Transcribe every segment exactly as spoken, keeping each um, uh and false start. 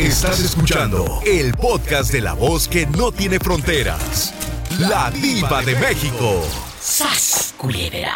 Estás escuchando el podcast de la voz que no tiene fronteras. La Diva de México. ¡Sas, culebra!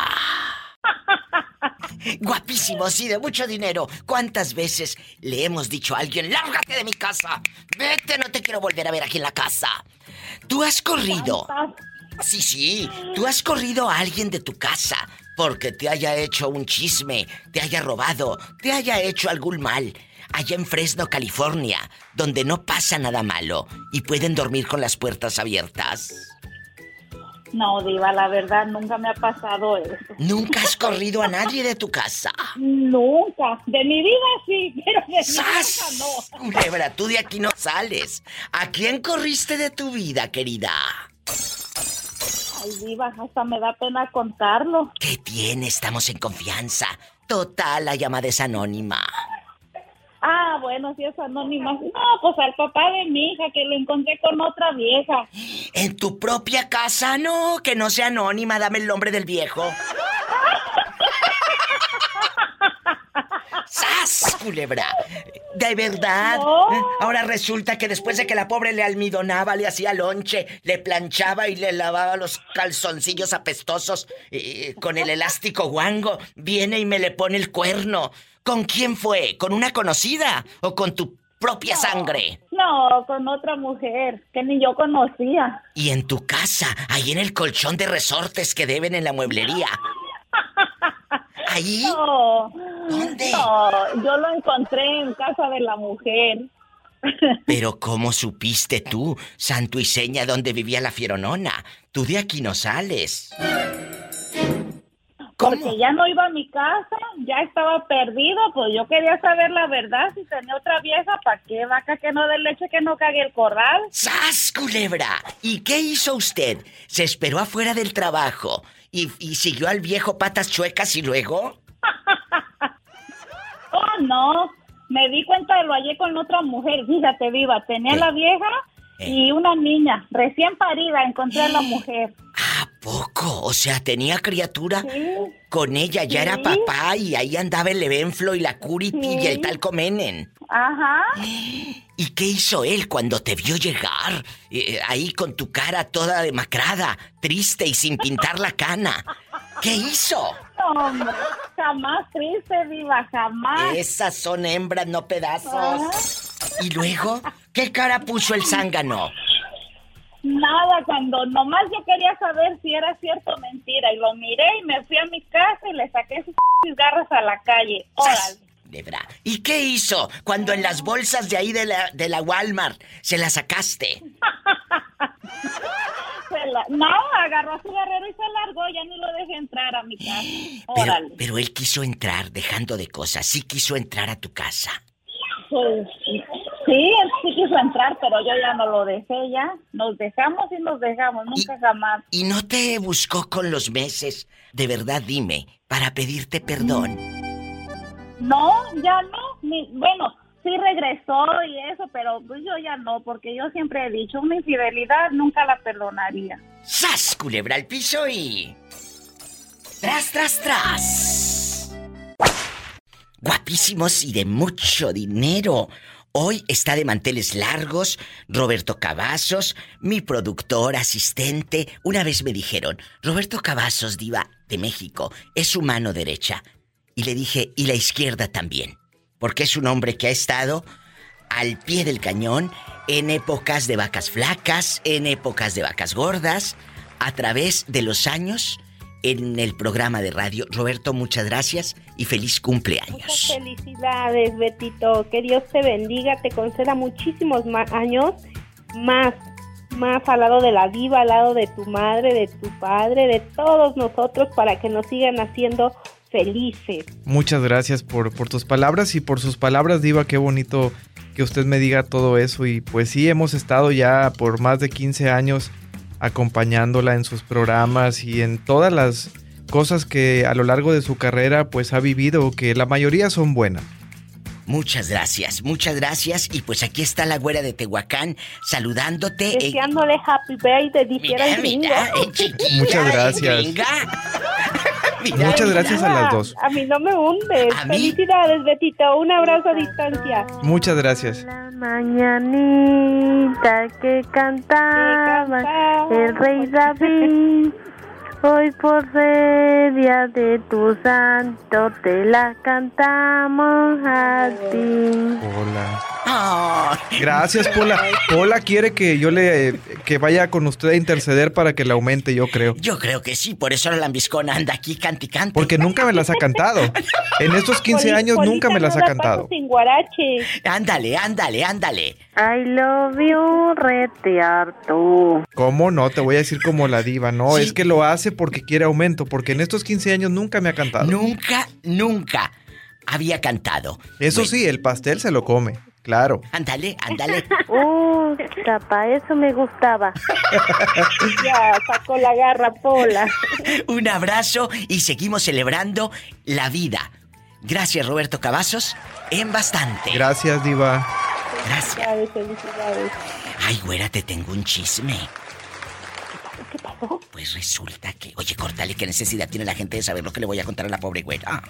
Guapísimos y de mucho dinero. ¿Cuántas veces le hemos dicho a alguien, lárgate de mi casa? Vete, no te quiero volver a ver aquí en la casa. Tú has corrido. Sí, sí, tú has corrido a alguien de tu casa porque te haya hecho un chisme, te haya robado, te haya hecho algún mal. Allá en Fresno, California, donde no pasa nada malo y pueden dormir con las puertas abiertas. No, Diva, la verdad, nunca me ha pasado eso. ¿Nunca has corrido a nadie de tu casa? Nunca. De mi vida sí, pero de mi ¡Sas! casa no. Culebra, tú de aquí no sales. ¿A quién corriste de tu vida, querida? Ay, Diva, hasta me da pena contarlo. ¿Qué tiene? Estamos en confianza. Total, la llamada es anónima. Ah, bueno, si es anónima. No, pues al papá de mi hija, que lo encontré con otra vieja. ¿En tu propia casa? No, que no sea anónima, dame el nombre del viejo. ¡Sas, culebra! ¿De verdad? No. Ahora resulta que después de que la pobre le almidonaba, le hacía lonche, le planchaba y le lavaba los calzoncillos apestosos eh, con el elástico guango, viene y me le pone el cuerno. ¿Con quién fue? ¿Con una conocida o con tu propia sangre? No, con otra mujer que ni yo conocía. Y en tu casa, ahí en el colchón de resortes que deben en la mueblería. ¿Ahí? No. ¿Dónde? No, yo lo encontré en casa de la mujer. Pero ¿cómo supiste tú, santo y seña, dónde vivía la fieronona? Tú de aquí no sales. ¿Cómo? Porque ya no iba a mi casa, ya estaba perdido, pues yo quería saber la verdad, si tenía otra vieja, ¿para qué vaca que no dé leche que no cague el corral? ¡Sas, culebra! ¿Y qué hizo usted? ¿Se esperó afuera del trabajo y, y siguió al viejo patas chuecas y luego? Oh, no, me di cuenta de lo hallé con otra mujer, fíjate, Viva, tenía ¿Qué? la vieja ¿Eh? y una niña, recién parida, encontré a la mujer. ¿A poco? O sea, tenía criatura. Sí. Con ella ya Sí. era papá y ahí andaba el Evenflo y la Curity Sí. y el talco Menen. Ajá. ¿Y qué hizo él cuando te vio llegar? Eh, ahí con tu cara toda demacrada, triste y sin pintar la cana. ¿Qué hizo? No, hombre, jamás triste, Viva, jamás. Esas son hembras, no pedazos. Ajá. ¿Y luego? ¿Qué cara puso el zángano? Nada, cuando nomás yo quería saber si era cierto o mentira. Y lo miré y me fui a mi casa y le saqué sus garras a la calle. Órale. Lebra. ¿Y qué hizo cuando en las bolsas de ahí de la, de la Walmart se la sacaste? Se la- no, agarró a su guerrero y se largó. Ya ni lo dejé entrar a mi casa. Pero, Órale. pero él quiso entrar dejando de cosas. Sí quiso entrar a tu casa. Pues, sí, él sí quiso entrar, pero yo ya no lo dejé ya. Nos dejamos y nos dejamos, nunca Y- jamás. ¿Y no te buscó con los meses? De verdad, dime, para pedirte perdón. No, ya no. Ni, bueno, sí regresó y eso, pero pues yo ya no, porque yo siempre he dicho, una infidelidad nunca la perdonaría. ¡Sas! Culebra al piso y... ¡Tras, tras, tras! Guapísimos y de mucho dinero. Hoy está de manteles largos Roberto Cavazos, mi productor, asistente. Una vez me dijeron, Roberto Cavazos, diva de México, es su mano derecha. Y le dije, y la izquierda también. Porque es un hombre que ha estado al pie del cañón en épocas de vacas flacas, en épocas de vacas gordas, a través de los años en el programa de radio. Roberto, muchas gracias y feliz Muchas cumpleaños. felicidades, Betito. Que Dios te bendiga, te conceda muchísimos más años, más, más al lado de la diva, al lado de tu madre, de tu padre, de todos nosotros, para que nos sigan haciendo felices. Muchas gracias por, por tus palabras y por sus palabras, diva. Qué bonito que usted me diga todo eso. Y pues sí, hemos estado ya por más de quince años acompañándola en sus programas y en todas las cosas que a lo largo de su carrera pues ha vivido, que la mayoría son buenas. Muchas gracias, muchas gracias. Y pues aquí está la güera de Tehuacán saludándote. Deseándole happy birthday, dijera Mira, el gringo. mira, eh, chiquilla, Muchas gracias. gringa. Mira, Muchas mira. gracias a las dos. A mí no me hundes. ¿A mí? Felicidades, Betito. Un abrazo a distancia. Muchas gracias. Mañanita que cantaba el rey David, hoy por ser día de tu santo te la cantamos a ti. Hola. Oh. Gracias, Pola. Pola quiere que yo le que vaya con usted a interceder para que la aumente, yo creo. Yo creo que sí, por eso la lambiscona anda aquí canticante. Porque nunca me las ha cantado. En estos quince Poli- años Polita nunca me no las ha la cantado. paso sin guarache. Ándale, ándale, ándale. I love you, retearto. ¿Cómo no? Te voy a decir como la diva. No, Sí. es que lo hace porque quiere aumento. Porque en estos quince años nunca me ha cantado. Nunca, nunca había cantado. Eso Bueno, sí, el pastel se lo come. Claro. Ándale, ándale. Uh, tapa, eso me gustaba. Ya, sacó la garra, Pola. Un abrazo y seguimos celebrando la vida. Gracias, Roberto Cavazos, en bastante. Gracias, diva. Gracias. Felicidades, felicidades. Ay, güera, te tengo un chisme. ¿Qué pasó? Pues resulta que... Oye, córtale, ¿qué necesidad tiene la gente de saber lo que le voy a contar a la pobre güera?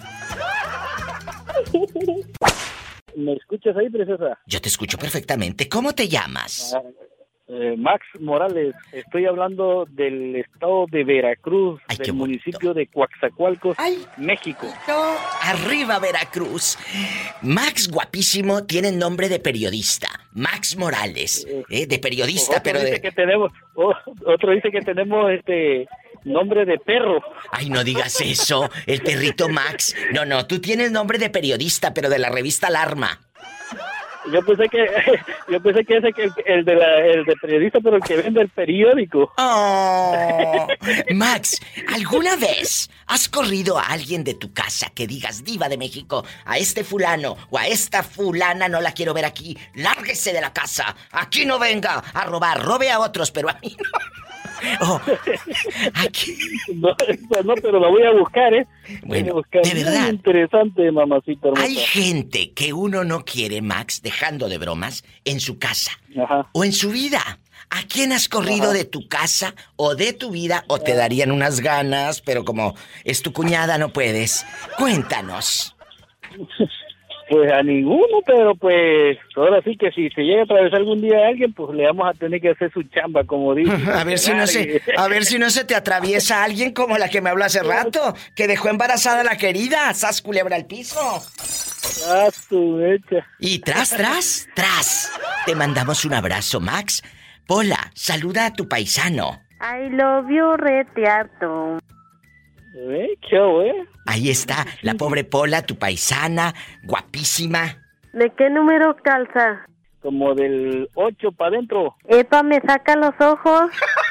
¿Me escuchas ahí, preciosa? Yo te escucho perfectamente. ¿Cómo te llamas? Ah, eh, Max Morales, estoy hablando del estado de Veracruz, Ay, qué del bonito. municipio de Coaxacualcos, Ay. México. No, arriba Veracruz. Max guapísimo tiene nombre de periodista. Max Morales, ¿eh? De periodista, Otro pero dice de... que tenemos, oh, otro dice que tenemos este nombre de perro. Ay, no digas eso, el perrito Max. No, no, tú tienes nombre de periodista, pero de la revista Alarma. Yo pensé que yo pensé que ese que el, el de la el de periodista, pero el que vende el periódico. Oh, Max, ¿alguna vez has corrido a alguien de tu casa que digas, diva de México, a este fulano o a esta fulana no la quiero ver aquí, lárguese de la casa, aquí no venga a robar, robe a otros, pero a mí no? Oh, aquí. No, pues no, pero la voy a buscar, ¿eh? Bueno, Voy a buscar. de verdad. Muy interesante, mamacita hermosa. Hay gente que uno no quiere, Max, dejando de bromas, en su casa Ajá. o en su vida. ¿A quién has corrido Ajá. de tu casa o de tu vida o te darían unas ganas, pero como es tu cuñada no puedes? Cuéntanos. Pues a ninguno, pero pues ahora sí que si se llega a atravesar algún día a alguien, pues le vamos a tener que hacer su chamba, como dice. A ver si no se, a ver si no se te atraviesa alguien como la que me habló hace rato, que dejó embarazada a la querida, sas culebra al piso. Ah, su hecha. Y tras, tras, tras. Te mandamos un abrazo, Max. Pola, saluda a tu paisano. I love you, retearto. ¿Eh? ¿Qué güey? Ahí está, la pobre Pola, tu paisana, guapísima. ¿De qué número calza? Como del ocho para adentro. Epa, me saca los ojos.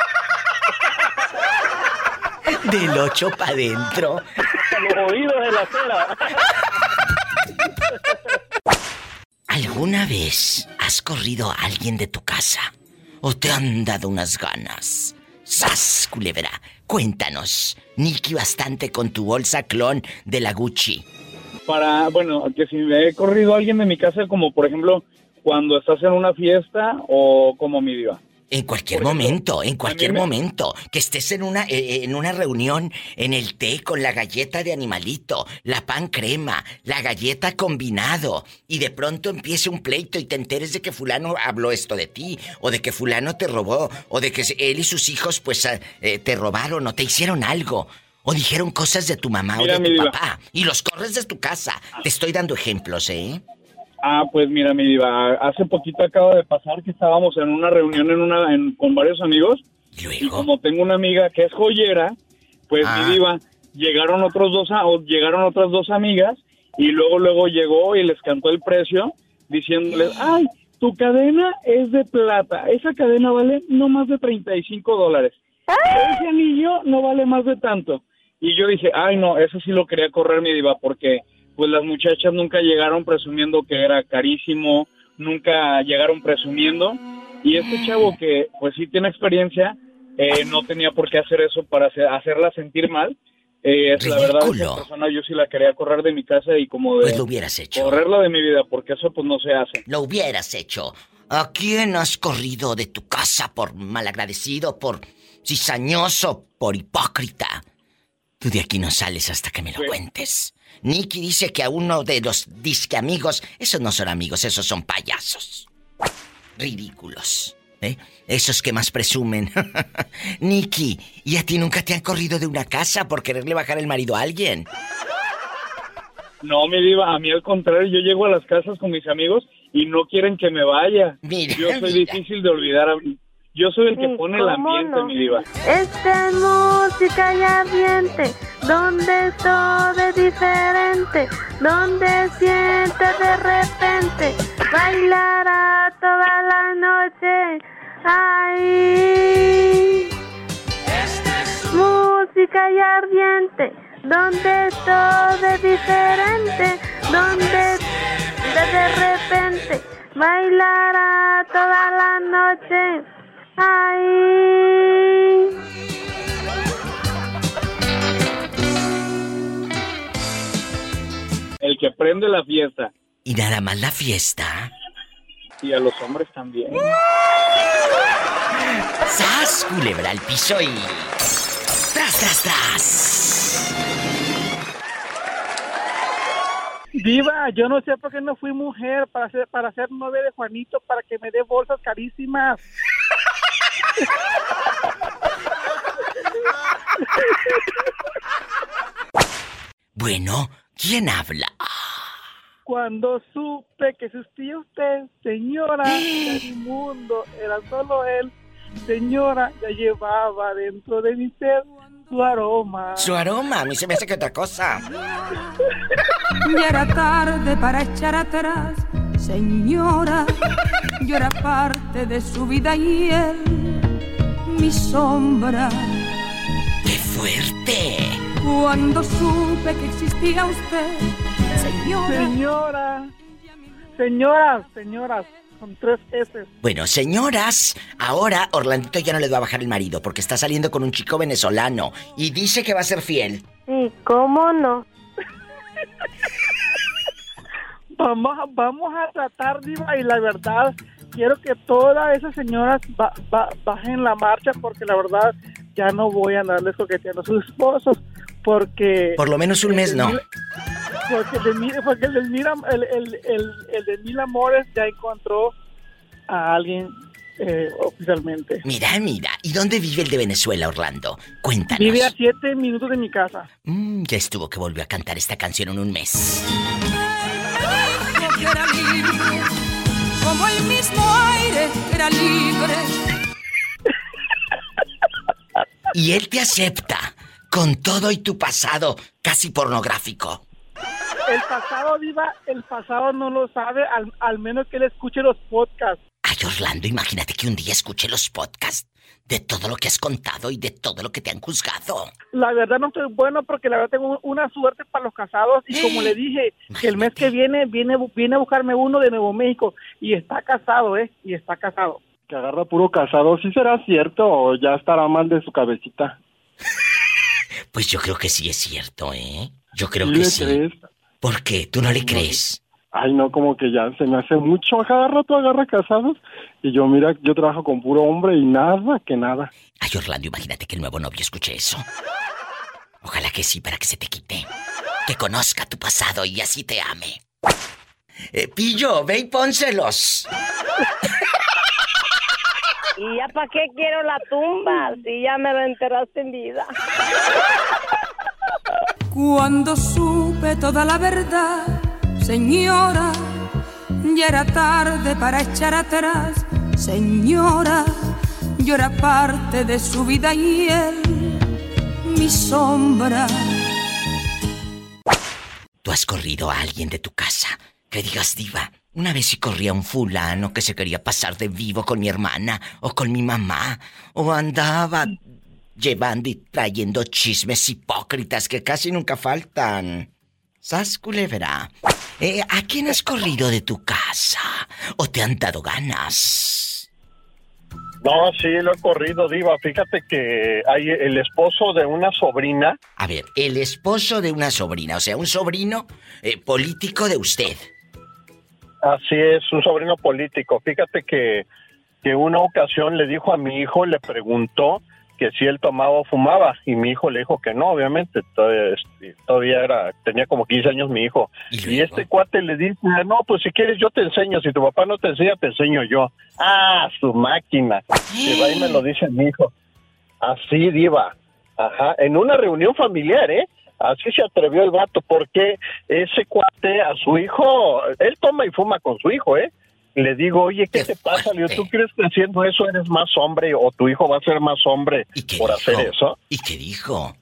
Del ocho para adentro. Los oídos de la cera. ¿Alguna vez has corrido a alguien de tu casa? ¿O te han dado unas ganas? ¡Sas, culebra! Cuéntanos, Nicky bastante con tu bolsa clon de la Gucci. Para, bueno, que si me he corrido a alguien de mi casa, como por ejemplo, cuando estás en una fiesta o como mi diva. En cualquier Por ejemplo, momento, en cualquier me- momento. Que estés en una, eh, en una reunión, en el té con la galleta de animalito, la pan crema, la galleta combinado, y de pronto empiece un pleito y te enteres de que fulano habló esto de ti, o de que fulano te robó, o de que él y sus hijos pues eh, te robaron o te hicieron algo, o dijeron cosas de tu mamá Mira, o de mi tu diva. papá, y los corres de tu casa. Te estoy dando ejemplos, ¿eh? Ah, pues mira, mi diva, hace poquito acaba de pasar que estábamos en una reunión en una en- con varios amigos. Y Y luego... como tengo una amiga que es joyera, pues Ah. mi diva, llegaron otros dos a- o llegaron otras dos amigas y luego luego llegó y les cantó el precio diciéndoles, ay, tu cadena es de plata, esa cadena vale no más de treinta y cinco dólares, ese anillo no vale más de tanto. Y yo dije, ay no, eso sí lo quería correr, mi diva, porque pues las muchachas nunca llegaron presumiendo que era carísimo, nunca llegaron presumiendo, y este chavo que pues sí tiene experiencia, eh, no tenía por qué hacer eso para hacer- hacerla sentir mal. Eh, es la verdad, Ridículo. esa persona yo sí la quería correr de mi casa y como de Pues lo hubieras hecho. correrla de mi vida, porque eso pues no se hace. Lo hubieras hecho. ¿A quién has corrido de tu casa por malagradecido, por cizañoso, por hipócrita? Tú de aquí no sales hasta que me lo Pues- cuentes. Nicky dice que a uno de los disque amigos, esos no son amigos, esos son payasos. ridículos. ¿Eh? Esos que más presumen. Nikki, ¿y a ti nunca te han corrido de una casa por quererle bajar el marido a alguien? No, mi diva, a mí al contrario, yo llego a las casas con mis amigos y no quieren que me vaya. Mira, yo soy mira. difícil de olvidar. A... Yo soy el que Sí, pone el ambiente, no? mi diva. Esta es música y ambiente, donde todo es diferente, donde sientes de repente, bailará toda la noche. Ay, música y ardiente, donde todo es diferente, donde de repente bailará toda la noche. Ay. El que prende la fiesta. Y nada más la fiesta. Y a los hombres también. ¡Sas! Culebra al piso y... ¡Tras, tras, tras! Diva, yo no sé por qué no fui mujer para ser, para ser novia de Juanito, para que me dé bolsas carísimas. Bueno, ¿quién habla? Cuando supe que existía usted, señora, de mi mundo era solo él. Señora, ya llevaba dentro de mi ser su aroma. Su aroma, a mí se me hace que otra cosa. Ya era tarde para echar atrás, señora. Yo era parte de su vida y él, mi sombra. ¡Qué fuerte! Cuando supe que existía usted, señora. Señora, señoras, señoras, con tres S. Bueno, señoras, ahora Orlandito ya no le va a bajar el marido porque está saliendo con un chico venezolano y dice que va a ser fiel. Sí, ¿cómo no? Vamos, a- vamos a tratar, Diva, y la verdad, quiero que todas esas señoras ba- ba- bajen la marcha porque la verdad ya no voy a andarles coqueteando a sus esposos porque... Por lo menos un mes no. Porque el de Mil, porque el del Mil, el, el, el, el de Mil Amores ya encontró a alguien eh, oficialmente. Mira, mira. ¿Y dónde vive el de Venezuela, Orlando? Cuéntanos. Vive a siete minutos de mi casa. Mm, ya estuvo que volvió a cantar esta canción en un mes. Dijo que era libre, como el mismo aire que era libre. Y él te acepta con todo y tu pasado casi pornográfico. El pasado, Diva, el pasado no lo sabe, al, al menos que él escuche los podcasts. Ay, Orlando, imagínate que un día escuche los podcasts de todo lo que has contado y de todo lo que te han juzgado. La verdad no estoy bueno porque la verdad tengo una suerte para los casados y como le dije, que el mes que viene viene viene a buscarme uno de Nuevo México y está casado, ¿eh? Y está casado. Que agarra puro casado, ¿sí será cierto o ya estará mal de su cabecita? Pues yo creo que sí es cierto, ¿eh? Yo creo ¿Sí que le sí. crees? ¿Por qué? ¿Tú no le crees? Ay, no, como que ya se me hace mucho. A cada rato agarra casados y yo, mira, yo trabajo con puro hombre y nada, que nada. Ay, Orlando, imagínate que el nuevo novio escuche eso. Ojalá que sí, para que se te quite. Que conozca tu pasado y así te ame. Eh, Pillo, ve y pónselos. ¿Y ya para qué quiero la tumba si ya me lo enterraste en vida? Cuando supe toda la verdad, señora, ya era tarde para echar atrás, señora. Yo era parte de su vida y él, mi sombra. ¿Tú has corrido a alguien de tu casa? Que digas, diva, una vez sí corría un fulano que se quería pasar de vivo con mi hermana o con mi mamá, o andaba llevando y trayendo chismes hipócritas que casi nunca faltan. ¿Sas, culebra? Eh, ¿A quién has corrido de tu casa? ¿O te han dado ganas? No, sí, lo he corrido, diva. Fíjate que hay el esposo de una sobrina. A ver, el esposo de una sobrina, o sea, un sobrino eh, político de usted. Así es, un sobrino político. Fíjate que, que una ocasión le dijo a mi hijo, le preguntó que si él tomaba o fumaba, y mi hijo le dijo que no, obviamente, todavía, todavía era, tenía como quince años mi hijo, y, y este cuate le dice, no, pues si quieres yo te enseño, si tu papá no te enseña, te enseño yo. Ah, su máquina, y va y me lo dice mi hijo, así, diva, ajá, en una reunión familiar, ¿eh? Así se atrevió el vato, porque ese cuate a su hijo, él toma y fuma con su hijo, ¿eh? Le digo, oye, ¿qué, ¿Qué te pasa? Le digo, ¿tú crees que haciendo eso eres más hombre o tu hijo va a ser más hombre por dijo? hacer eso? ¿Y qué dijo?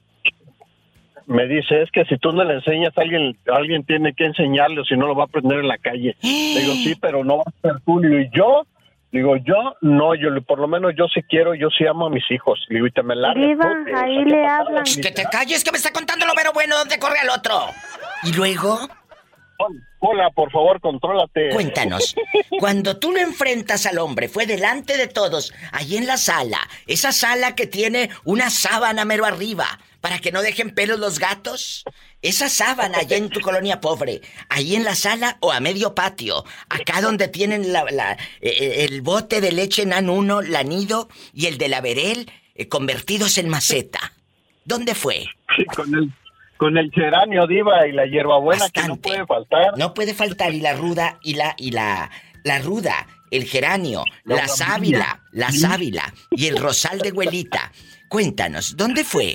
Me dice, es que si tú no le enseñas, alguien alguien tiene que enseñarle, o si no lo va a aprender en la calle. Le digo, sí, pero no va a ser tú. Le digo, ¿y yo? Le digo, yo no, yo por lo menos yo sí quiero, yo sí amo a mis hijos. Le digo, y te me largas. Diva, ahí le hablan. Que te calles, que me está contando lo mero bueno, ¿dónde corre al otro? ¿Y luego? Hola, por favor, contrólate. Cuéntanos, cuando tú lo enfrentas al hombre, fue delante de todos, ahí en la sala, esa sala que tiene una sábana mero arriba, para que no dejen pelos los gatos, esa sábana allá en tu colonia pobre, ahí en la sala o a medio patio, acá donde tienen la, la, eh, el bote de leche Nan uno, la Nido y el de la Verel, eh, convertidos en maceta. ¿Dónde fue? Sí, con el... Con el geranio, diva, y la hierbabuena. Bastante. Que no puede faltar. No puede faltar, y la ruda, y la, y la, la ruda, el geranio, la, la sábila, la ¿Sí? sábila, y el rosal de Huelita. Cuéntanos, ¿dónde fue?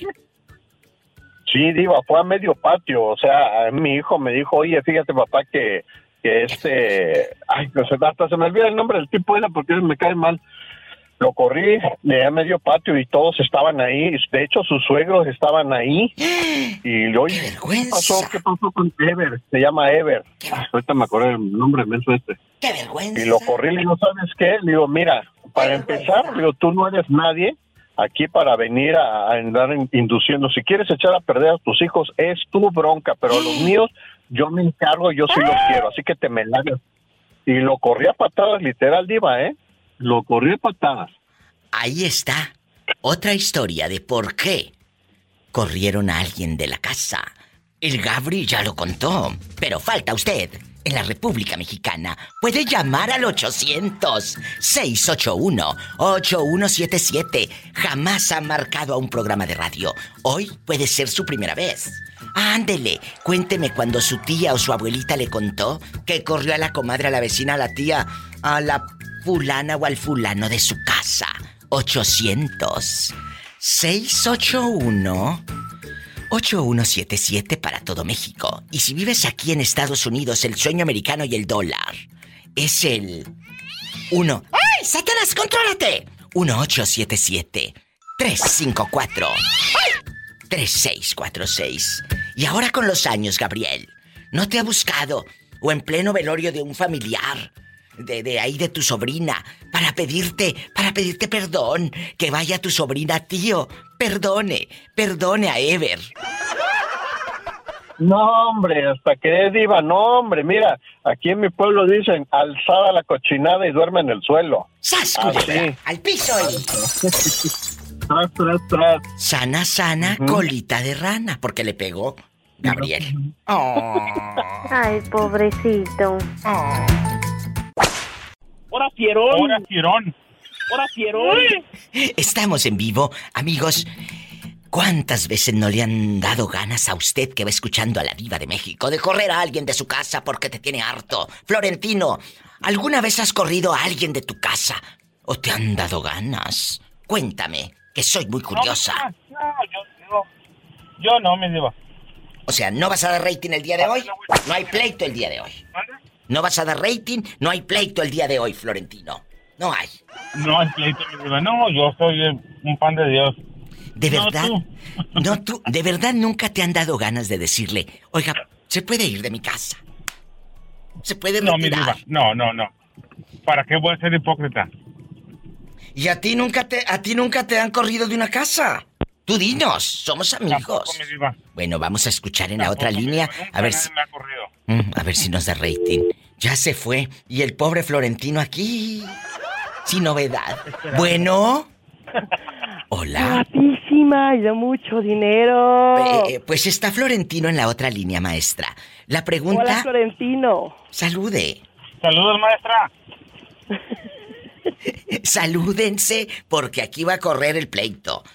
Sí, diva, fue a medio patio, o sea, mi hijo me dijo, oye, fíjate, papá, que, que este, ay, pues hasta se me olvida el nombre del tipo ese porque me cae mal. Lo corrí de a medio patio y todos estaban ahí. De hecho, sus suegros estaban ahí. Y oye, ¿qué pasó? ¿Qué pasó con Ever? Se llama Ever. Ah, ahorita me acordé el nombre menso este. ¡Qué vergüenza! Y lo corrí, le digo, ¿sabes qué? Le digo, mira, para empezar, le digo, tú no eres nadie aquí para venir a, a andar induciendo. Si quieres echar a perder a tus hijos, es tu bronca, pero los míos, yo me encargo, yo sí los quiero. Así que te me largas. Y lo corrí a patadas, literal, diva, ¿eh? Lo corrí a patadas. Ahí está otra historia de por qué corrieron a alguien de la casa. El Gabri ya lo contó, pero falta usted. En la República Mexicana puede llamar al ochocientos, seiscientos ochenta y uno, ochenta y uno setenta y siete. Jamás ha marcado a un programa de radio. Hoy puede ser su primera vez. Ándele, cuénteme cuando su tía o su abuelita le contó que corrió a la comadre, a la vecina, a la tía, a la fulana o al fulano de su casa. ochocientos, seiscientos ochenta y uno, ochenta y uno setenta y siete para todo México. Y si vives aquí en Estados Unidos, el sueño americano y el dólar es el uno. ¡Ay, Satanás, contrólate! uno ocho siete siete, tres cinco cuatro, tres seis cuatro seis. Y ahora con los años, Gabriel, ¿no te ha buscado o en pleno velorio de un familiar? De, de ahí de tu sobrina, para pedirte, para pedirte perdón, que vaya tu sobrina, tío, perdone, perdone a Ever. No, hombre, hasta que es diva, no, hombre, mira, aquí en mi pueblo dicen, alzada la cochinada y duerme en el suelo. ¡Sas, culebra! ¡Al piso ahí! Tras, tras, tras. Sana, sana, uh-huh. Colita de rana, porque le pegó Gabriel. Oh. Ay, pobrecito. Oh. ¡Hora, fierón! ¡Hora, fierón! ¡Hora, fierón! Estamos en vivo, amigos. ¿Cuántas veces no le han dado ganas a usted que va escuchando a la Diva de México de correr a alguien de su casa porque te tiene harto? Florentino, ¿alguna vez has corrido a alguien de tu casa o te han dado ganas? Cuéntame, que soy muy curiosa. No, no, yo, yo, yo no, mi diva. O sea, ¿no vas a dar rating el día de hoy? No hay pleito el día de hoy. ¿No vas a dar rating? No hay pleito el día de hoy, Florentino. No hay. No hay pleito, mi diva. No, yo soy un pan de Dios. ¿De verdad? No, tú. No, tú. ¿De verdad nunca te han dado ganas de decirle, oiga, se puede ir de mi casa? ¿Se puede retirar? No, mi diva. No, no, no. ¿Para qué voy a ser hipócrita? ¿Y a ti nunca te, a ti nunca te han corrido de una casa? Tú dinos, somos amigos. Tampoco, mi diva. Bueno, vamos a escuchar en la Tampoco, otra línea. A ver si... me ha corrido. Mm, a ver si nos da rating. Ya se fue. Y el pobre Florentino aquí... sin novedad. Espera. Bueno... Hola. Guapísima y de mucho dinero. Eh, pues está Florentino en la otra línea, maestra. La pregunta... Hola, Florentino. Salude. Saludos, maestra. Salúdense, porque aquí va a correr el pleito.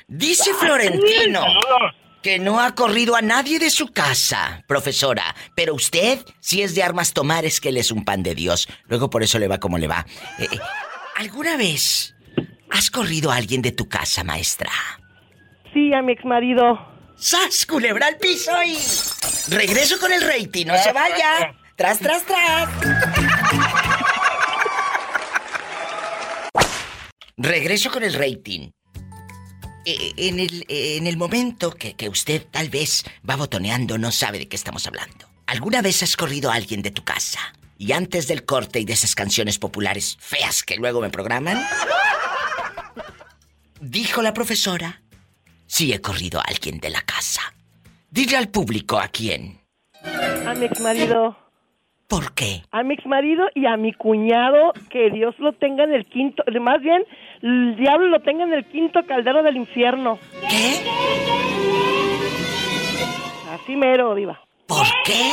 Dice Florentino que no ha corrido a nadie de su casa, profesora. Pero usted, si es de armas tomar, es que él es un pan de Dios. Luego por eso le va como le va. Eh, ¿Alguna vez has corrido a alguien de tu casa, maestra? Sí, a mi exmarido. ¡Sas, culebra al piso y... regreso con el rating, no se vaya! ¡Tras, tras, tras! Regreso con el rating. Eh, en, el, eh, en el momento que, que usted tal vez va botoneando, no sabe de qué estamos hablando. ¿Alguna vez has corrido a alguien de tu casa? Y antes del corte y de esas canciones populares feas que luego me programan, dijo la profesora, sí he corrido a alguien de la casa. Dile al público a quién. A mi exmarido. ¿Por qué? A mi exmarido y a mi cuñado, que Dios lo tenga en el quinto, más bien, el diablo lo tenga en el quinto caldero del infierno. ¿Qué? Así mero, diva. ¿Por qué?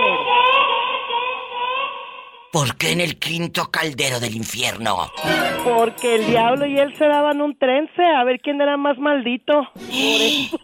¿Por qué en el quinto caldero del infierno? Porque el diablo y él se daban un trence a ver quién era más maldito. Por eso.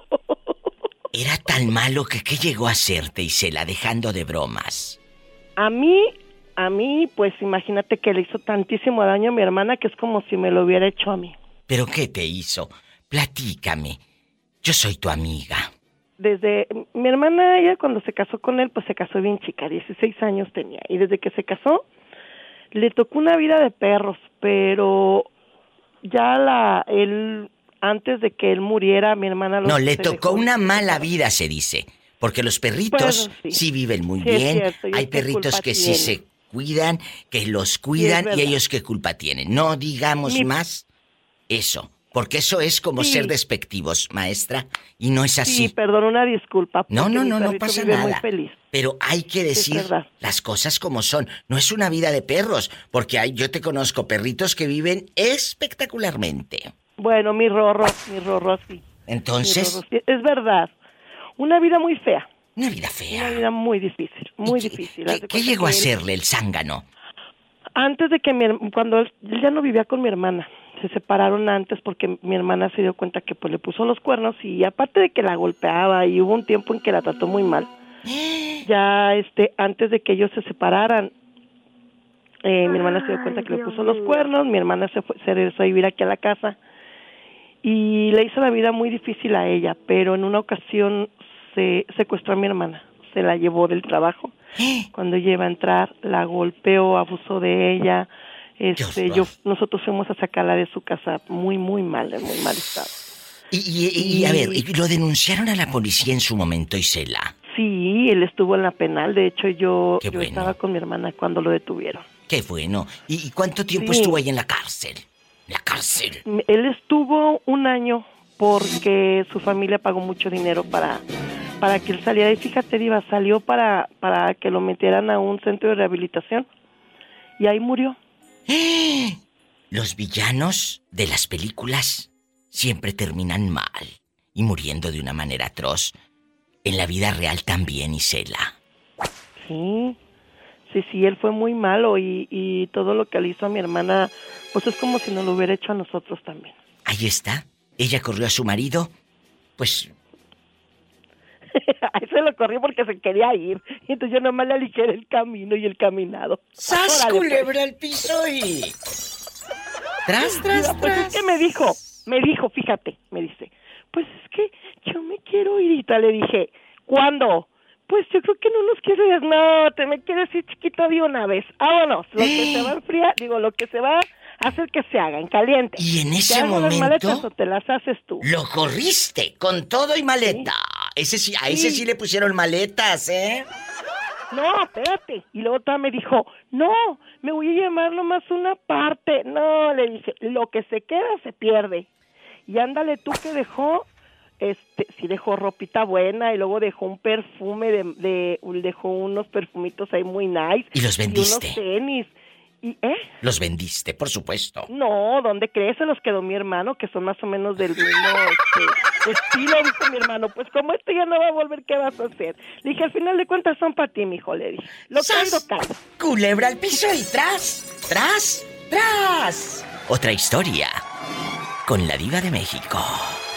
Era tan malo que ¿qué llegó a hacerte, Isela, dejando de bromas? A mí, a mí, pues imagínate que le hizo tantísimo daño a mi hermana que es como si me lo hubiera hecho a mí. ¿Pero qué te hizo? Platícame. Yo soy tu amiga. Desde mi hermana, ella cuando se casó con él, pues se casó bien chica, dieciséis años tenía. Y desde que se casó, le tocó una vida de perros, pero ya la, él, antes de que él muriera, mi hermana... No, le tocó una mala vida, se dice. Porque los perritos bueno, sí. sí viven muy sí, bien. Cierto, hay perritos que tiene. sí se cuidan, que los cuidan sí, y ellos qué culpa tienen. No digamos Mi... más eso, porque eso es como sí. ser despectivos, maestra, y no es así. Sí, perdón, una disculpa. No, no, no, no pasa vive nada. Muy feliz. Pero hay que decir las cosas como son. No es una vida de perros, porque hay, yo te conozco perritos que viven espectacularmente. Bueno, mi Rorro, mi Rorro, sí. Entonces... Mi Rorro, sí. Es verdad. Una vida muy fea. Una vida fea. Una vida muy difícil, muy qué, difícil. ¿Qué, ¿qué llegó a hacerle el zángano? Antes de que mi, cuando él, él ya no vivía con mi hermana, se separaron antes porque mi hermana se dio cuenta que pues le puso los cuernos y aparte de que la golpeaba y hubo un tiempo en que la trató muy mal. Ya este antes de que ellos se separaran, eh, mi hermana se dio cuenta que Ay, le puso Dios los cuernos, mi hermana se fue, se regresó a vivir aquí a la casa y le hizo la vida muy difícil a ella, pero en una ocasión se secuestró a mi hermana, se la llevó del trabajo. Cuando ella iba a entrar, la golpeó, abusó de ella. Este, yo, nosotros fuimos a sacarla de su casa muy, muy mal, en muy mal estado. Y, y, y, y a ver, ¿lo denunciaron a la policía en su momento, Isela? Sí, él estuvo en la penal. De hecho, yo, yo bueno. estaba con mi hermana cuando lo detuvieron. Qué bueno. ¿Y, y cuánto tiempo sí. estuvo ahí en la cárcel? La cárcel. Él estuvo un año porque su familia pagó mucho dinero para, para que él saliera. Y fíjate, Diva, salió para, para que lo metieran a un centro de rehabilitación. Y ahí murió. Los villanos de las películas siempre terminan mal y muriendo de una manera atroz. En la vida real también, Isela. Sí, sí, sí, él fue muy malo y, y todo lo que le hizo a mi hermana, pues es como si nos lo hubiera hecho a nosotros también. Ahí está. Ella corrió a su marido, pues... Ahí se lo corrió porque se quería ir. Y entonces yo nomás le aligeré el camino y el caminado. ¡Sas, Órale, culebra pues. al piso y... Tras, tras, Mira, pues tras. es que me dijo, me dijo, fíjate, me dice, pues es que yo me quiero ir. Y le dije, ¿cuándo? Pues yo creo que no nos quiero ir. No, te me quieres ir chiquito de una vez. Vámonos, lo que se va a enfriar, digo, lo que se va a hacer que se haga en caliente. Y en ese ¿Te momento... las maletas o te las haces tú? Lo corriste con todo y maleta. Sí. Ese sí, a ese sí. sí le pusieron maletas, ¿eh? No, espérate. Y luego otra me dijo, no, me voy a llamar nomás una parte. No, le dije, lo que se queda se pierde. Y ándale tú que dejó, este, sí dejó ropita buena y luego dejó un perfume de, de dejó unos perfumitos ahí muy nice. ¿Y los vendiste? Y unos tenis. ¿Y, eh? Los vendiste, por supuesto. No, ¿dónde crees? Se los quedó mi hermano, que son más o menos del mismo este, estilo, dice mi hermano. Pues como esto ya no va a volver, ¿qué vas a hacer? Le dije, al final de cuentas son para ti, mijo, le dije. Lo caído, caído. Culebra al piso y tras, tras, tras. Otra historia con la Diva de México.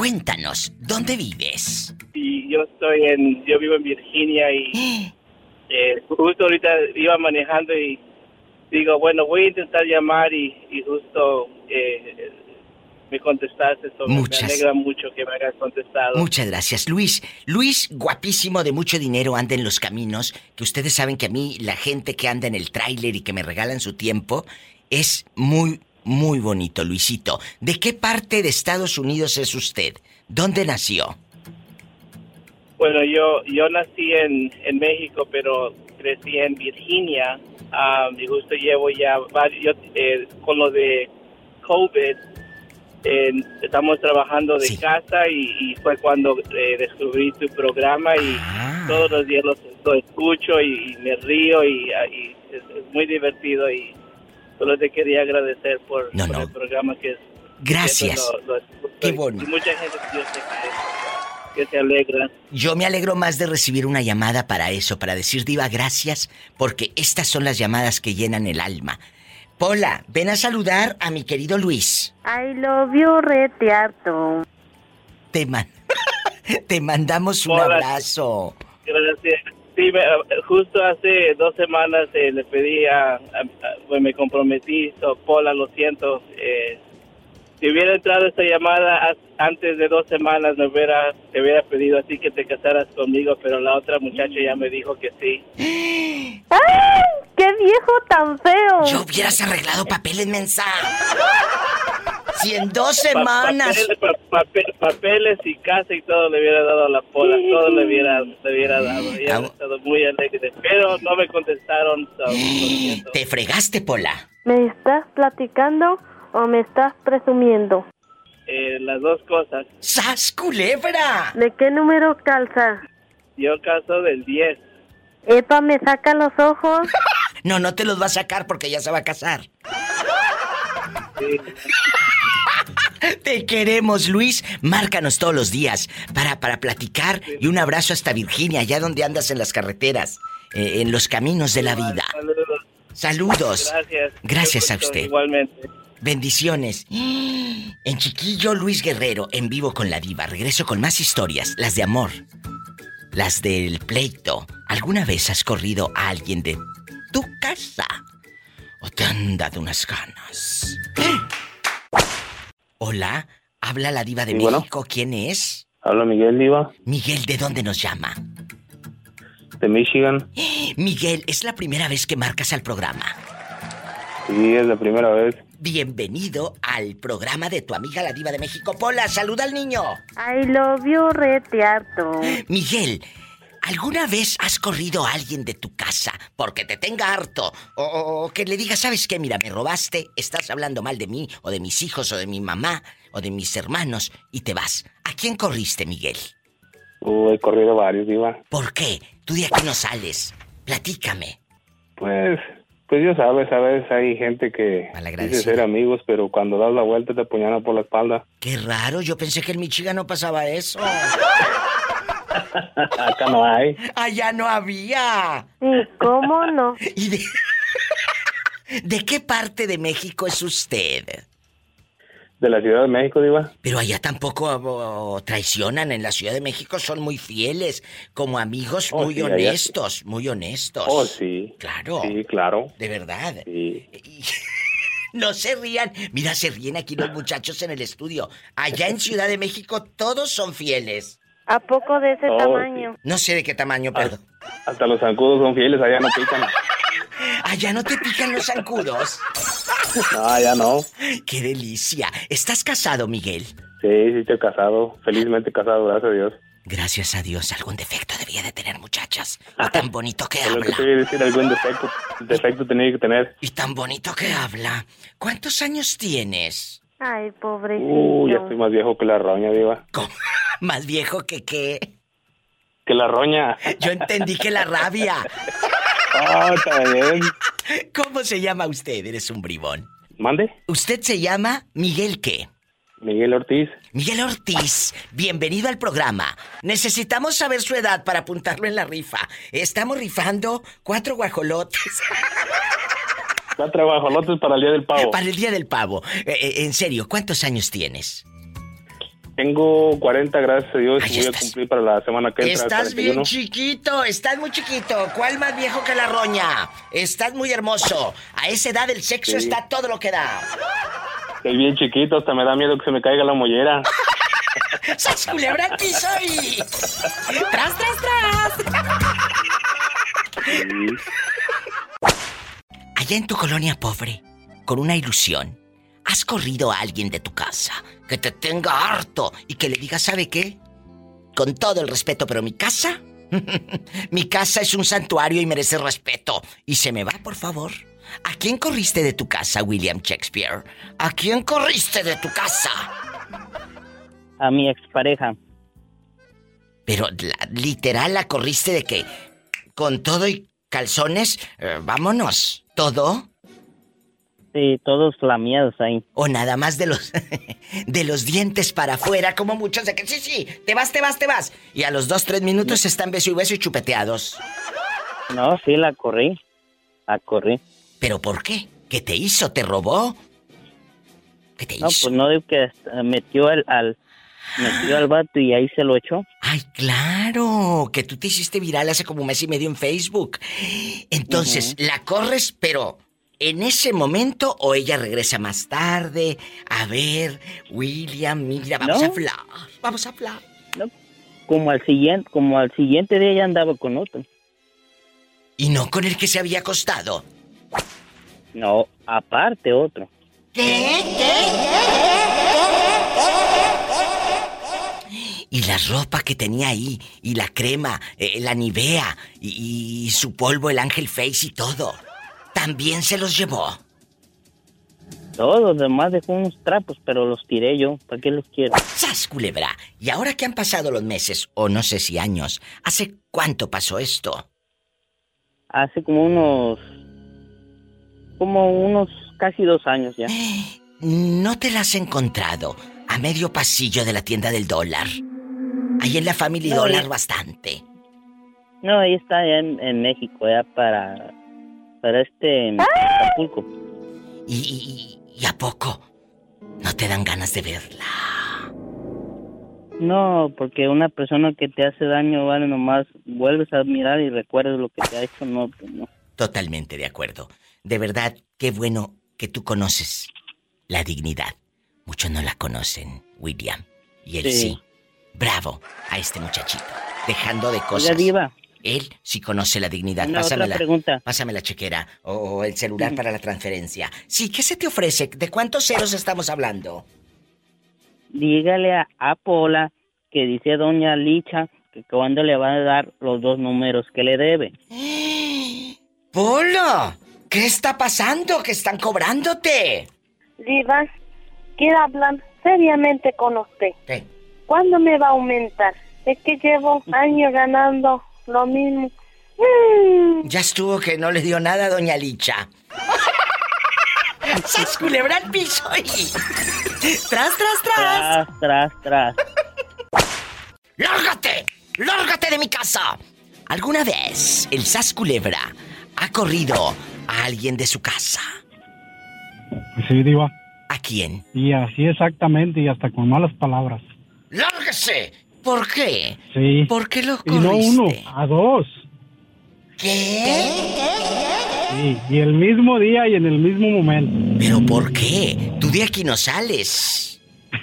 Cuéntanos, ¿dónde vives? Y yo estoy en, yo vivo en Virginia y eh, justo ahorita iba manejando y digo, bueno, voy a intentar llamar y, y justo eh, me contestaste. Eso Muchas. Me alegra mucho que me hayas contestado. Muchas gracias, Luis. Luis, guapísimo, de mucho dinero, anda en los caminos, que ustedes saben que a mí la gente que anda en el tráiler y que me regalan su tiempo es muy, muy bonito, Luisito. ¿De qué parte de Estados Unidos es usted? ¿Dónde nació? Bueno, yo yo nací en, en México, pero crecí en Virginia. Um, y justo llevo ya varios, eh, con lo de COVID, eh, estamos trabajando de sí. casa y, y fue cuando eh, descubrí tu programa y ah. todos los días lo, lo escucho y, y me río y, y es, es muy divertido y solo te quería agradecer por, no, por no. el programa que es... Gracias. Lo, lo Qué bonito. Y mucha gente yo sé que, que se alegra. Yo me alegro más de recibir una llamada para eso, para decir, Diva, gracias, porque estas son las llamadas que llenan el alma. Pola, ven a saludar a mi querido Luis. I love you, retearto. Te, man... Te mandamos un Pola, abrazo. Gracias. Sí, me, justo hace dos semanas eh, le pedí a, a, a pues me comprometí, so, Pola, lo siento. Eh, si hubiera entrado esta llamada a, antes de dos semanas, me hubiera, te hubiera pedido así que te casaras conmigo, pero la otra muchacha ya me dijo que sí. ¡Ay! ¡Qué viejo tan feo! Yo hubieras arreglado papeles, mensa. Si en dos semanas... Papeles, pa, papel, papeles y casa y todo le hubiera dado a la Pola, todo le hubiera, le hubiera dado. Ella ha estado muy alegre, pero no me contestaron. So, ¿Te fregaste, Pola? ¿Me estás platicando o me estás presumiendo? Eh, las dos cosas. ¡Sas, culebra! ¿De qué número calza? Yo caso del diez. Epa, ¿me saca los ojos? No, no te los va a sacar porque ya se va a casar. Sí. Te queremos, Luis. Márcanos todos los días para, para platicar sí. Y un abrazo hasta Virginia, allá donde andas en las carreteras, eh, en los caminos de la vida. Saludos. Saludos. Gracias. Gracias a usted. Igualmente. Bendiciones. En Chiquillo, Luis Guerrero, en vivo con la Diva. Regreso con más historias, las de amor, las del pleito. ¿Alguna vez has corrido a alguien de tu casa? ¿O te han dado unas ganas? Hola, habla la Diva de sí, México. Bueno. ¿Quién es? Habla Miguel, Diva. Miguel, ¿de dónde nos llama? De Michigan. Miguel, ¿es la primera vez que marcas al programa? Sí, es la primera vez. Bienvenido al programa de tu amiga la Diva de México. Pola, saluda al niño. I love you, retearto. Miguel, ¿alguna vez has corrido a alguien de tu casa porque te tenga harto? O, o, o que le digas, ¿sabes qué? Mira, me robaste, estás hablando mal de mí, o de mis hijos, o de mi mamá, o de mis hermanos, y te vas. ¿A quién corriste, Miguel? Uh, he corrido varios, Diva. ¿Por qué? Tú de aquí no sales. Platícame. Pues... Pues ya sabes, a veces hay gente que dice ser amigos, pero cuando das la vuelta te apuñalan por la espalda. Qué raro, yo pensé que en Michigan no pasaba eso. Acá no hay. Allá no había. Sí, ¿cómo no? ¿Y de... ¿De qué parte de México es usted? De la Ciudad de México, Diva. Pero allá tampoco oh, traicionan. En la Ciudad de México son muy fieles, como amigos oh, muy sí, honestos, allá... muy honestos. Oh, sí. Claro. Sí, claro. De verdad. Sí. No se rían. Mira, se ríen aquí los muchachos en el estudio. Allá en Ciudad de México todos son fieles. ¿A poco de ese oh, tamaño? Sí. No sé de qué tamaño, pero... Hasta los zancudos son fieles, allá no pican. ¿Allá no te pican los zancudos? No, ya no. ¡Qué delicia! ¿Estás casado, Miguel? Sí, sí estoy casado. Felizmente casado, gracias a Dios. Gracias a Dios. Algún defecto debía de tener, muchachas. Y tan bonito que habla. Lo que te voy a decir, algún defecto, defecto tenía que tener. Y tan bonito que habla. ¿Cuántos años tienes? Ay, pobrecito. Uh, ya estoy más viejo que la roña, Diva. ¿Cómo? ¿Más viejo que qué? Que la roña. Yo entendí que la rabia. Ah, oh, está bien. ¿Cómo se llama usted? Eres un bribón. ¿Mande? ¿Usted se llama Miguel qué? Miguel Ortiz. Miguel Ortiz, bienvenido al programa. Necesitamos saber su edad para apuntarlo en la rifa. Estamos rifando cuatro guajolotes. Cuatro guajolotes para el Día del Pavo. Para el Día del Pavo. Eh, eh, en serio, ¿cuántos años tienes? Tengo cuarenta, gracias a Dios, y voy a cumplir para la semana que entra. Estás bien chiquito, estás muy chiquito. ¿Cuál más viejo que la roña? Estás muy hermoso. A esa edad el sexo Sí. está todo lo que da. Estoy bien chiquito, hasta me da miedo que se me caiga la mollera. ¡Sas culebra al piso y... ¡Tras, tras, tras! Allá en tu colonia pobre, con una ilusión, ¿has corrido a alguien de tu casa que te tenga harto y que le diga, ¿sabe qué? Con todo el respeto, pero mi casa... mi casa es un santuario y merece respeto. Y se me va, por favor. ¿A quién corriste de tu casa, William Shakespeare? ¿A quién corriste de tu casa? A mi expareja. Pero la, literal la corriste de que con todo y calzones, eh, vámonos, ¿todo? Sí, todos flameados ahí. O nada más de los de los dientes para afuera, como muchos de que sí, sí, te vas, te vas, te vas. Y a los dos, tres minutos están beso y beso y chupeteados. No, sí, la corrí. La corrí. ¿Pero por qué? ¿Qué te hizo? ¿Te robó? ¿Qué te No, hizo? pues no digo que metió al, al metió al vato y ahí se lo echó. ¡Ay, claro! Que tú te hiciste viral hace como un mes y medio en Facebook. Entonces, uh-huh. la corres, pero en ese momento o ella regresa más tarde. A ver, William, mira, vamos ¿No? a hablar, vamos a hablar. No, como al siguiente, como al siguiente día ya andaba con otro. ¿Y no con el que se había acostado? No, aparte otro. ¿Qué? ¿Qué? Y la ropa que tenía ahí, y la crema, eh, la Nivea, y, y su polvo, el Ángel Face y todo, ¿también se los llevó? Todos, además dejó unos trapos, pero los tiré yo. ¿Para qué los quiero? ¡Sas, culebra! Y ahora que han pasado los meses, o no sé si años, ¿hace cuánto pasó esto? Hace como unos... Como unos casi dos años ya. ¿No te la has encontrado a medio pasillo de la tienda del dólar? Ahí en la Family No, Dollar ya. bastante. No, ahí está allá en, en México, ya para... Para este... en Acapulco. ¿Y, y, y a poco no te dan ganas de verla? No, porque una persona que te hace daño, vale, nomás vuelves a mirar y recuerdas lo que te ha hecho, no, pues no. Totalmente de acuerdo. De verdad, qué bueno que tú conoces la dignidad. Muchos no la conocen, William. Y él sí. Sí. Bravo a este muchachito. Dejando de cosas. Oiga, diva. Él sí conoce la dignidad. Una Pásame otra la, pregunta. pásame la chequera o, o el celular Mm. para la transferencia. Sí, ¿qué se te ofrece? ¿De cuántos ceros estamos hablando? Dígale a, a Pola que dice doña Licha que cuando le va a dar los dos números que le debe. ¡Polo! ¿Qué está pasando? ¿Que están cobrándote? Diva, quiero hablar seriamente con usted. ¿Qué? ¿Cuándo me va a aumentar? Es que llevo años ganando lo mismo. Mm. Ya estuvo que no le dio nada a doña Licha. ¡Sas, culebra al piso! Y... ¡Tras, tras, tras! Tras, tras, tras. ¡Lárgate! ¡Lárgate de mi casa! ¿Alguna vez el Sas Culebra ha corrido a alguien de su casa? Sí, diva. ¿A quién? Y así exactamente, y hasta con malas palabras. ¡Lárguese! ¿Por qué? Sí. ¿Por qué lo Y no corriste? uno, a dos. ¿Qué? Sí, y el mismo día y en el mismo momento. ¿Pero por qué? Tú de aquí no sales.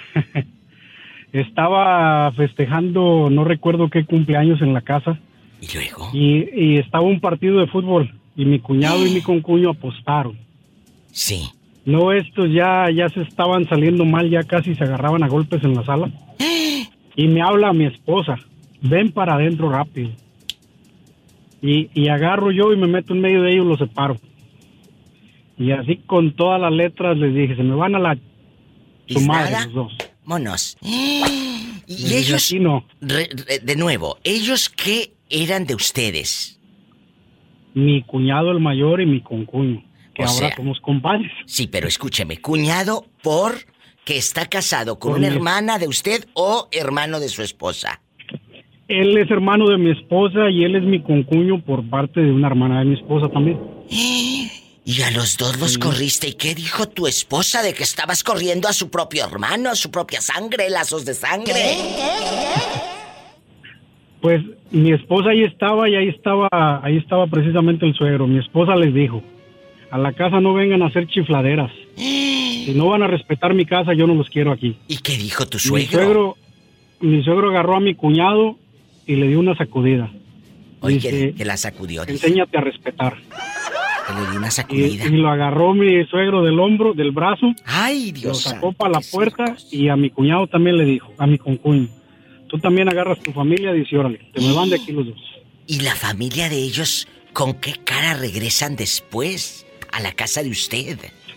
Estaba festejando, no recuerdo qué cumpleaños en la casa. ¿Y luego? Y, y estaba un partido de fútbol. Y mi cuñado y mi concuño apostaron. Sí. No, estos ya, ya se estaban saliendo mal, ya casi se agarraban a golpes en la sala. Y me habla mi esposa, ven para adentro rápido. Y, y agarro yo y me meto en medio de ellos, los separo. Y así con todas las letras les dije, se me van a la su madre los dos. Monos. Y Desde ellos... aquí no. re- re- de nuevo, ¿ellos qué eran de ustedes? Mi cuñado el mayor y mi concuño, que O ahora sea, somos compadres. Sí, pero escúcheme, cuñado por que está casado con Con una mi- hermana de usted o hermano de su esposa. Él es hermano de mi esposa y él es mi concuño por parte de una hermana de mi esposa también. Y Y a los dos los corriste. ¿Y qué dijo tu esposa de que estabas corriendo a su propio hermano, a su propia sangre, lazos de sangre? Pues mi esposa ahí estaba y ahí estaba, ahí estaba precisamente el suegro. Mi esposa les dijo, a la casa no vengan a hacer chifladeras. Si no van a respetar mi casa, yo no los quiero aquí. ¿Y qué dijo tu suegro? Mi suegro, mi suegro agarró a mi cuñado y le dio una sacudida. Oye, Dice, que, que la sacudió. Dice. Enséñate a respetar. Que le dio una sacudida. Y, y lo agarró mi suegro del hombro, del brazo. Ay, Dios. Lo sacó para la puerta y a mi cuñado también le dijo, a mi concuño. Tú también agarras tu familia, dice, órale, te me van de aquí los dos. ¿Y la familia de ellos con qué cara regresan después a la casa de usted?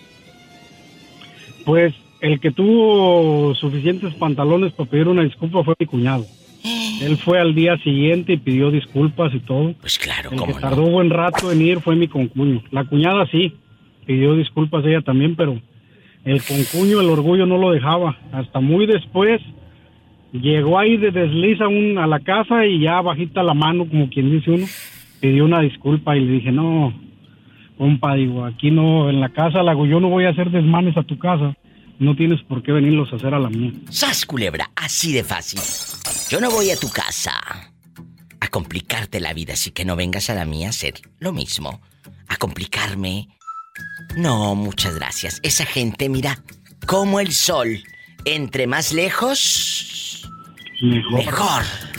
Pues el que tuvo suficientes pantalones para pedir una disculpa fue mi cuñado. Él fue al día siguiente y pidió disculpas y todo. Pues claro, el cómo que no. tardó buen rato en ir fue mi concuño. La cuñada sí, pidió disculpas ella también, pero el concuño, el orgullo no lo dejaba. Hasta muy después llegó ahí de desliza un, a la casa y ya bajita la mano, como quien dice uno, pidió una disculpa y le dije, no, compa, digo, aquí no, en la casa, la hago, yo no voy a hacer desmanes a tu casa. No tienes por qué venirlos a hacer a la mía. ¡Sas, culebra! Así de fácil. Yo no voy a tu casa a complicarte la vida, así que no vengas a la mía a hacer lo mismo. A complicarme. No, muchas gracias. Esa gente, mira, como el sol. Entre más lejos, mejor. mejor.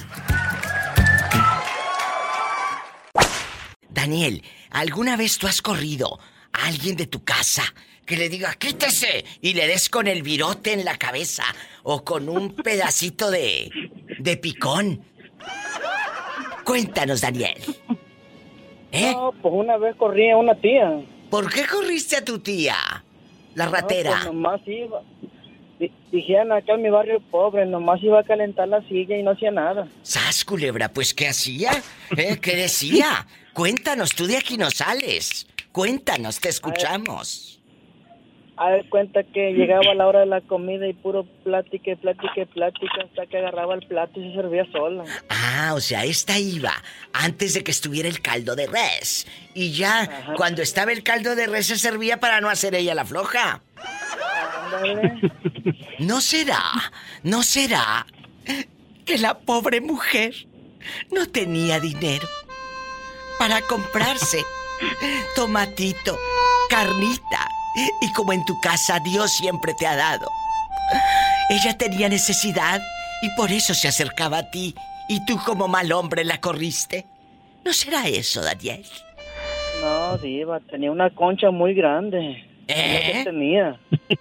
Daniel, ¿alguna vez tú has corrido a alguien de tu casa que le diga, quítese, y le des con el virote en la cabeza o con un pedacito de, de picón? Cuéntanos, Daniel. ¿Eh? No, pues una vez corrí a una tía. ¿Por qué corriste a tu tía? La ratera. No, pues nomás iba. D- dijeron acá en mi barrio pobre, nomás iba a calentar la silla y no hacía nada. ¡Sas, culebra! ¿Pues qué hacía? ¿Eh? ¿Qué decía? Cuéntanos, tú de aquí no sales. Cuéntanos, te escuchamos. A ver, cuenta que llegaba a la hora de la comida y puro plática y plática y plática hasta que agarraba el plato y se servía sola. Ah, o sea, esta iba antes de que estuviera el caldo de res. Y ya, Ajá. cuando estaba el caldo de res se servía para no hacer ella la floja. Ándale. ¿No será, no será que la pobre mujer no tenía dinero para comprarse tomatito, carnita? Y como en tu casa Dios siempre te ha dado, ella tenía necesidad y por eso se acercaba a ti y tú como mal hombre la corriste. ¿No será eso, Daniel? No, diva, tenía una concha muy grande. ¿Eh? ¿Qué tenía?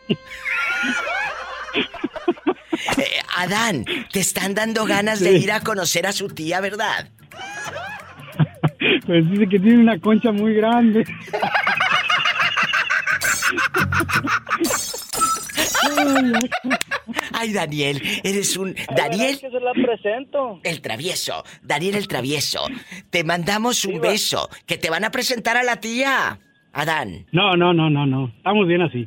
eh, Adán, te están dando ganas de ir a conocer a su tía, ¿verdad? Pues dice que tiene una concha muy grande. Ay, Daniel, eres un... Daniel... que se la presento. El travieso. Daniel el travieso. Te mandamos un Viva. beso. Que te van a presentar a la tía. Adán. No, no, no, no, no. Estamos bien así.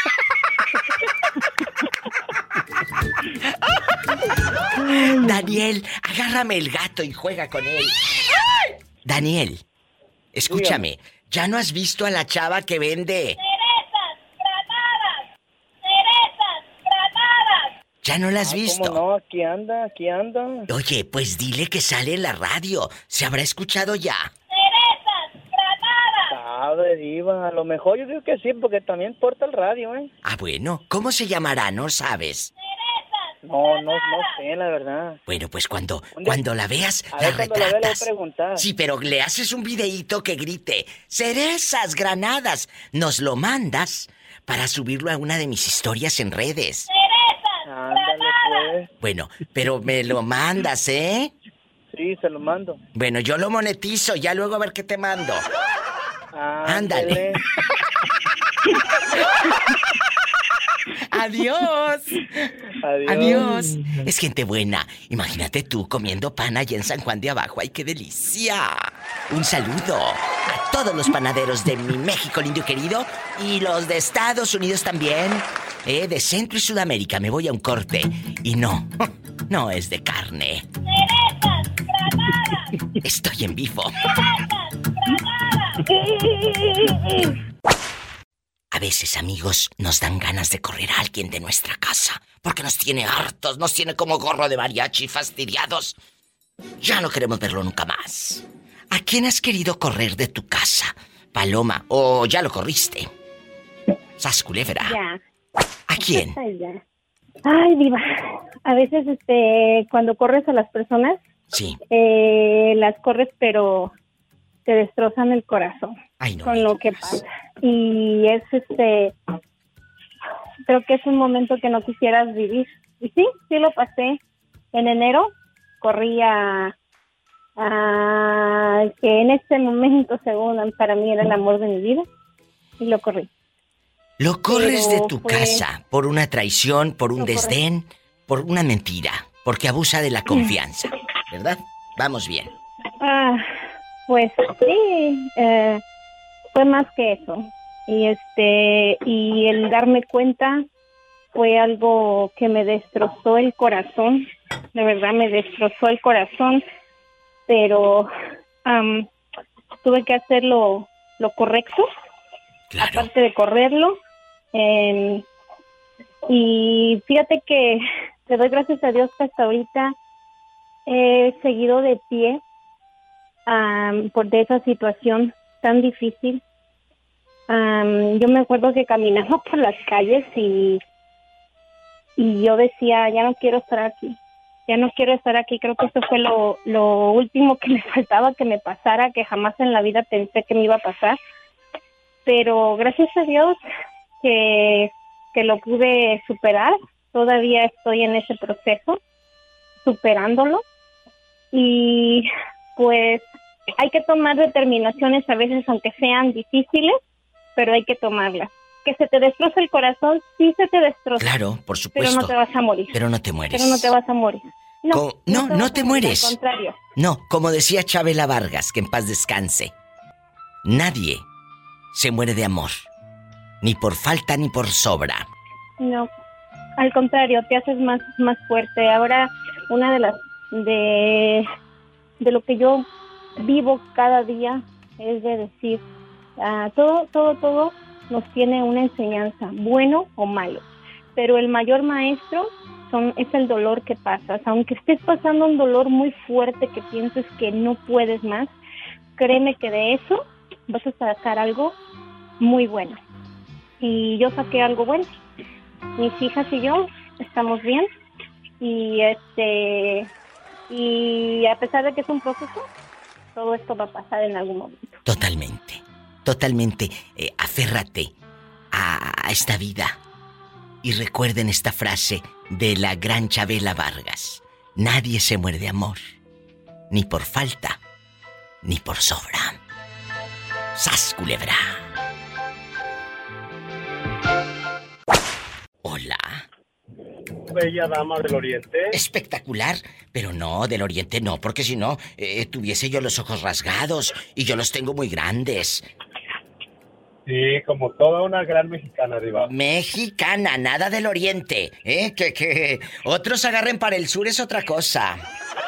Daniel, agárrame el gato y juega con él. Daniel, escúchame. Dígame. ¿Ya no has visto a la chava que vende... ¿Ya no la has ah, visto? ¿Cómo no? Aquí anda, aquí anda. Oye, pues dile que sale en la radio. ¿Se habrá escuchado ya? ¡Cerezas! ¡Granadas! Sabe, diva. A lo mejor yo digo que sí, porque también porta el radio, ¿eh? Ah, bueno. ¿Cómo se llamará? ¿No sabes? ¡Cerezas! No, no, no sé, la verdad. Bueno, pues cuando, cuando la veas, a la ver, retratas. La vea, le voy a preguntar. Sí, pero le haces un videíto que grite ¡Cerezas! ¡Granadas! Nos lo mandas para subirlo a una de mis historias en redes. Ándale, pues. Bueno, pero me lo mandas, ¿eh? Sí, se lo mando. Bueno, yo lo monetizo, ya luego a ver qué te mando. Ándale. Adiós. Adiós. Adiós. Es gente buena. Imagínate tú comiendo pan allá en San Juan de Abajo. ¡Ay, qué delicia! Un saludo a todos los panaderos de mi México lindo y querido y los de Estados Unidos también. Eh, de Centro y Sudamérica. Me voy a un corte. Y no, no es de carne. ¡Cerezas! ¡Granadas! Estoy en vivo. ¡Cerezas! ¡Granadas! A veces, amigos, nos dan ganas de correr a alguien de nuestra casa, porque nos tiene hartos, nos tiene como gorro de mariachi, fastidiados. Ya no queremos verlo nunca más. ¿A quién has querido correr de tu casa, Paloma? ¿O ya lo corriste? Sas culebra. Ya. ¿A quién? Ya. Ay, diva. A veces, este, cuando corres a las personas, sí, eh, las corres, pero te destrozan el corazón. Ay, no. Con lo que pasa. Y es, este, creo que es un momento que no quisieras vivir. Y sí, sí lo pasé. En enero corrí a, a que en este momento, según para mí, era el amor de mi vida. Y lo corrí. Lo corres Pero de tu fue... casa por una traición, por un Lo desdén, por una mentira, porque abusa de la confianza, ¿verdad? Vamos bien. Ah, pues sí, eh, fue más que eso. Y este, y el darme cuenta fue algo que me destrozó el corazón. De verdad me destrozó el corazón, pero um, tuve que hacer lo, lo correcto, claro. Aparte de correrlo. Eh, y fíjate que le doy gracias a Dios que hasta ahorita he seguido de pie um, por de esa situación tan difícil. Um, yo me acuerdo que caminaba por las calles y y yo decía, ya no quiero estar aquí, ya no quiero estar aquí. Creo que esto fue lo, lo último que me faltaba que me pasara, que jamás en la vida pensé que me iba a pasar. Pero gracias a Dios que, que lo pude superar. Todavía estoy en ese proceso, superándolo. Y pues hay que tomar determinaciones a veces, aunque sean difíciles, pero hay que tomarlas. Que se te destroza el corazón, sí se te destroza. Claro, por supuesto. Pero no te vas a morir. Pero no te mueres. Pero no te vas a morir. No, Co- no, te no vas te a morir, mueres. Al contrario. No, como decía Chabela Vargas, que en paz descanse. Nadie se muere de amor. Ni por falta ni por sobra. No, al contrario, te haces más, más fuerte. Ahora, una de las, de, de lo que yo vivo cada día es de decir, uh, todo, todo, todo nos tiene una enseñanza, bueno o malo. Pero el mayor maestro son, es el dolor que pasas. Aunque estés pasando un dolor muy fuerte que pienses que no puedes más, créeme que de eso vas a sacar algo muy bueno. Y yo saqué algo bueno. Mis hijas y yo estamos bien. Y este y a pesar de que es un proceso, todo esto va a pasar en algún momento. Totalmente. Totalmente. Eh, aférrate a, a esta vida. Y recuerden esta frase de la gran Chabela Vargas. Nadie se muere de amor. Ni por falta, ni por sobra. ¡Sas, culebra! Hola. Bella dama del Oriente. Espectacular, pero no, del Oriente no, porque si no, eh, tuviese yo los ojos rasgados y yo los tengo muy grandes. Sí, como toda una gran mexicana, arriba. Mexicana, nada del Oriente, ¿eh? Que, que otros agarren para el sur es otra cosa.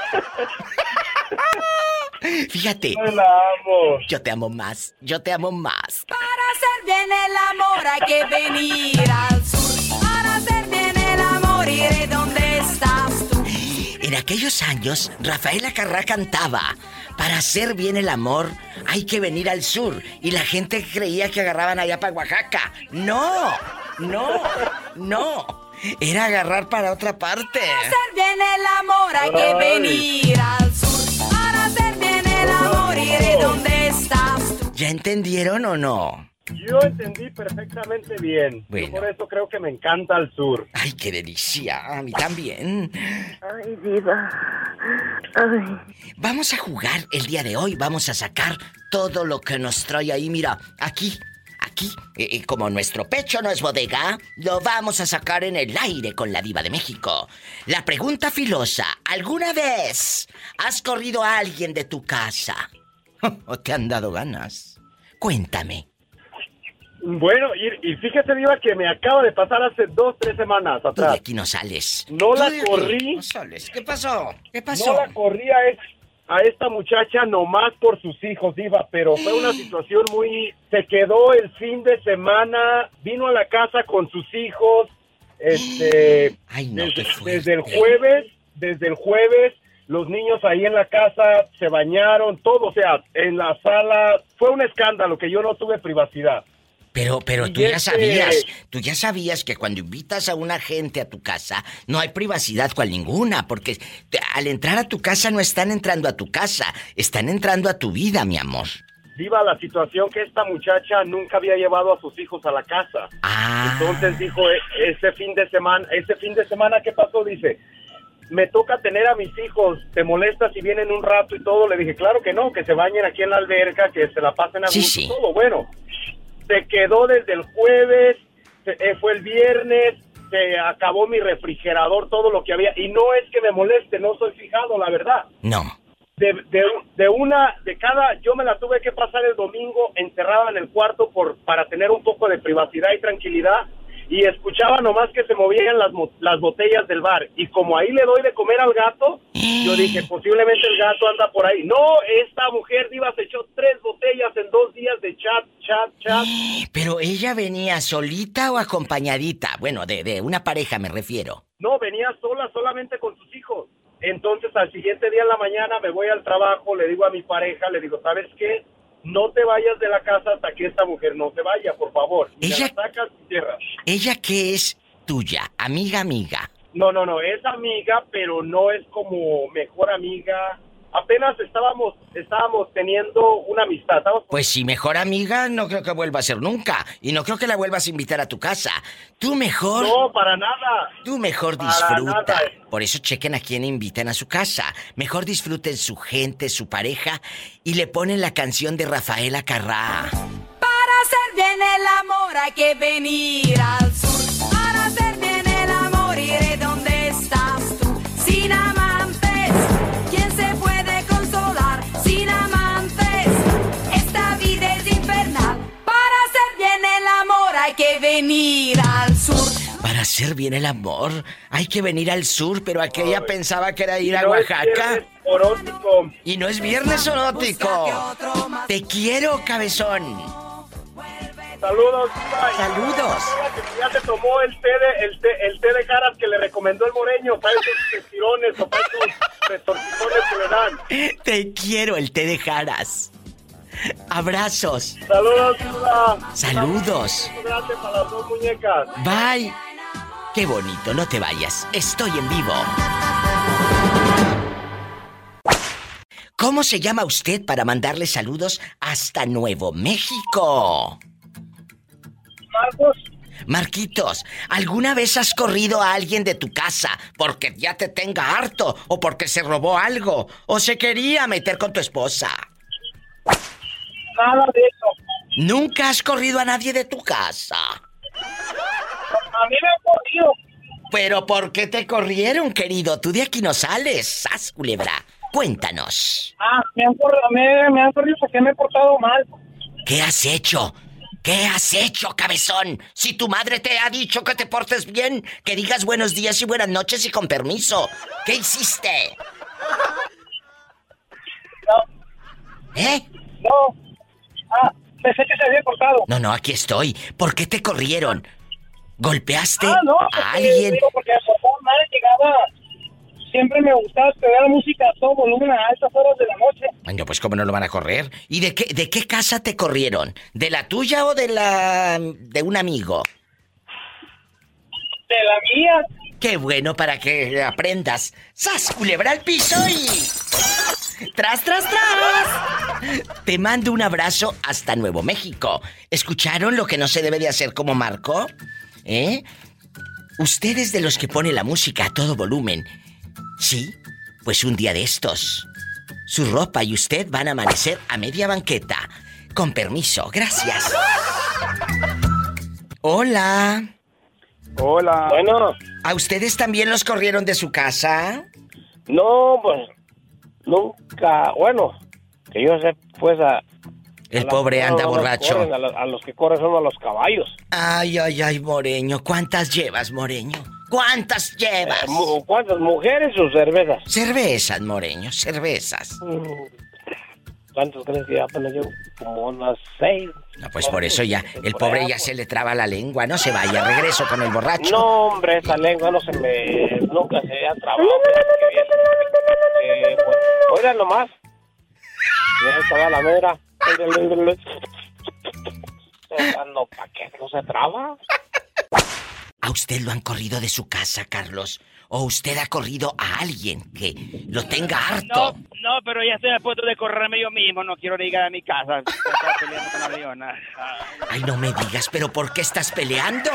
Fíjate. Yo la amo. Yo te amo más, yo te amo más. Para hacer bien el amor hay que venir al sur. Para hacer bien el amor iré donde estás tú. En aquellos años, Rafaela Carrá cantaba: para hacer bien el amor hay que venir al sur. Y la gente creía que agarraban allá para Oaxaca. No, no, no. Era agarrar para otra parte. Para hacer bien el amor hay que venir al sur. Para hacer bien el amor iré donde estás tú. ¿Ya entendieron o no? Yo entendí perfectamente bien. Bueno. Yo por eso creo que me encanta el sur. Ay, qué delicia. A mí también. Ay, diva. Ay. Vamos a jugar el día de hoy. Vamos a sacar todo lo que nos trae ahí. Mira, aquí, aquí. Eh, eh, como nuestro pecho no es bodega, lo vamos a sacar en el aire con la Diva de México. La pregunta filosa. ¿Alguna vez has corrido a alguien de tu casa? ¿O te han dado ganas? Cuéntame. Bueno, y, y fíjese, Diva, que me acaba de pasar hace dos, tres semanas atrás. Tú de aquí no sales. No la Tú de aquí corrí. No sales. ¿Qué pasó? ¿Qué pasó? No la corrí a, es, a esta muchacha nomás por sus hijos, Diva, pero fue una situación muy... Se quedó el fin de semana, vino a la casa con sus hijos, este... Ay, no, desde, qué desde el jueves, desde el jueves, los niños ahí en la casa se bañaron, todo, o sea, en la sala, fue un escándalo que yo no tuve privacidad. Pero, pero Y tú ya este- sabías, tú ya sabías que cuando invitas a una gente a tu casa, no hay privacidad cual ninguna, porque te- al entrar a tu casa no están entrando a tu casa, están entrando a tu vida, mi amor. Viva la situación que esta muchacha nunca había llevado a sus hijos a la casa. Ah. Entonces dijo, "E- ese fin de semana, ese fin de semana, ¿qué pasó?" Dice, me toca tener a mis hijos, ¿te molesta si vienen un rato y todo? Le dije, claro que no, que se bañen aquí en la alberca, que se la pasen a Sí, gusto, sí. todo. Bueno, se quedó desde el jueves, se- eh, fue el viernes, se acabó mi refrigerador, todo lo que había, y no es que me moleste, no soy fijado, la verdad. No. De, de, de una, de cada, yo me la tuve que pasar el domingo encerrada en el cuarto por, para tener un poco de privacidad y tranquilidad, y escuchaba nomás que se movían las, mo- las botellas del bar, y como ahí le doy de comer al gato, yo dije, posiblemente el gato anda por ahí. No, esta mujer, Diva, se echó tres botellas en dos días de chat, chat, chat. Pero ella venía solita o acompañadita, bueno, de, de una pareja me refiero. No, venía sola, solamente con sus hijos. Entonces, al siguiente día en la mañana me voy al trabajo, le digo a mi pareja, le digo, ¿sabes qué? No te vayas de la casa hasta que esta mujer no se vaya, por favor. Y Ella- me la sacas y cierras. ¿Ella qué es tuya? Amiga, amiga. No, no, no, es amiga, pero no es como mejor amiga. Apenas estábamos, estábamos teniendo una amistad. Estábamos... Pues si mejor amiga, no creo que vuelva a ser nunca. Y no creo que la vuelvas a invitar a tu casa. Tú mejor... No, para nada. Tú mejor Para disfruta. nada. Por eso chequen a quién invitan a su casa. Mejor disfruten su gente, su pareja, y le ponen la canción de Rafaela Carrá. Para hacer bien el amor hay que venir al sur. Para hacer bien el amor iré donde estás tú. Sin amantes, ¿quién se puede consolar? Sin amantes, esta vida es infernal. Para hacer bien el amor hay que venir al sur. Para hacer bien el amor, hay que venir al sur, pero aquella pensaba que era ir a No es Oaxaca. viernes erótico. Y no es viernes erótico. Te quiero, cabezón. Saludos, Diva. Saludos. Que ya se tomó el té de, el té, el té de caras que le recomendó el Moreño para esos estirones o para esos retortijones que le dan. Te quiero, el té de Jaras. Abrazos. Saludos, Diva. Saludos. Gracias para las dos muñecas. Bye. Qué bonito, no te vayas. Estoy en vivo. ¿Cómo se llama usted para mandarle saludos hasta Nuevo México? Marcos. Marquitos, ¿alguna vez has corrido a alguien de tu casa porque ya te tenga harto o porque se robó algo o se quería meter con tu esposa? Nada de eso. ¿Nunca has corrido a nadie de tu casa? A mí me han corrido. ¿Pero por qué te corrieron, querido? Tú de aquí no sales, ¡sas, culebra! Cuéntanos. Ah, me han corrido, me, me han corrido porque me he portado mal. ¿Qué has hecho? ¿Qué has hecho, cabezón? Si tu madre te ha dicho que te portes bien, que digas buenos días y buenas noches y con permiso. ¿Qué hiciste? No. ¿Eh? No. Ah, pensé que se había cortado. No, no, aquí estoy. ¿Por qué te corrieron? ¿Golpeaste Ah, no, a porque, alguien? digo, porque me portaba mal, llegaba... Siempre me gustaba escuchar música a todo volumen a altas horas de la noche. Bueno, pues cómo no lo van a correr. ¿Y de qué, de qué casa te corrieron? ¿De la tuya o de la... de un amigo? De la mía. Qué bueno para que aprendas. ¡Sas, culebra al piso y... ¡Tras, tras, tras! Te mando un abrazo hasta Nuevo México. ¿Escucharon lo que no se debe de hacer como Marco? ¿Eh? Ustedes de los que pone la música a todo volumen. Sí, pues un día de estos, su ropa y usted van a amanecer a media banqueta. Con permiso, gracias. Hola. Hola. Bueno. ¿A ustedes también los corrieron de su casa? No, pues nunca, bueno, que yo sé, pues a... El a pobre la- anda no, no los borracho. corren, a, los, a los que corren son a los caballos. Ay, ay, ay, Moreño. ¿Cuántas llevas, Moreño? ¿Cuántas llevas? Eh, ¿Cuántas mujeres o cervezas? Cervezas, Moreño, cervezas. ¿Cuántos crees que ya apenas llevo? Como unas seis. No, pues por eso ya, el pobre ya se le traba la lengua. No se vaya, regreso con el borracho. No, hombre, esa lengua no se me... Nunca se ha trabado. Eh, pues, oigan nomás. Ya estaba la mera. No, ¿para qué no se traba? ¿A usted lo han corrido de su casa, Carlos? ¿O usted ha corrido a alguien que lo tenga harto? No, no, pero ya estoy a punto de correrme yo mismo. No quiero llegar a mi casa. Estaba peleando con la leona. Ay, no me digas, ¿pero por qué estás peleando?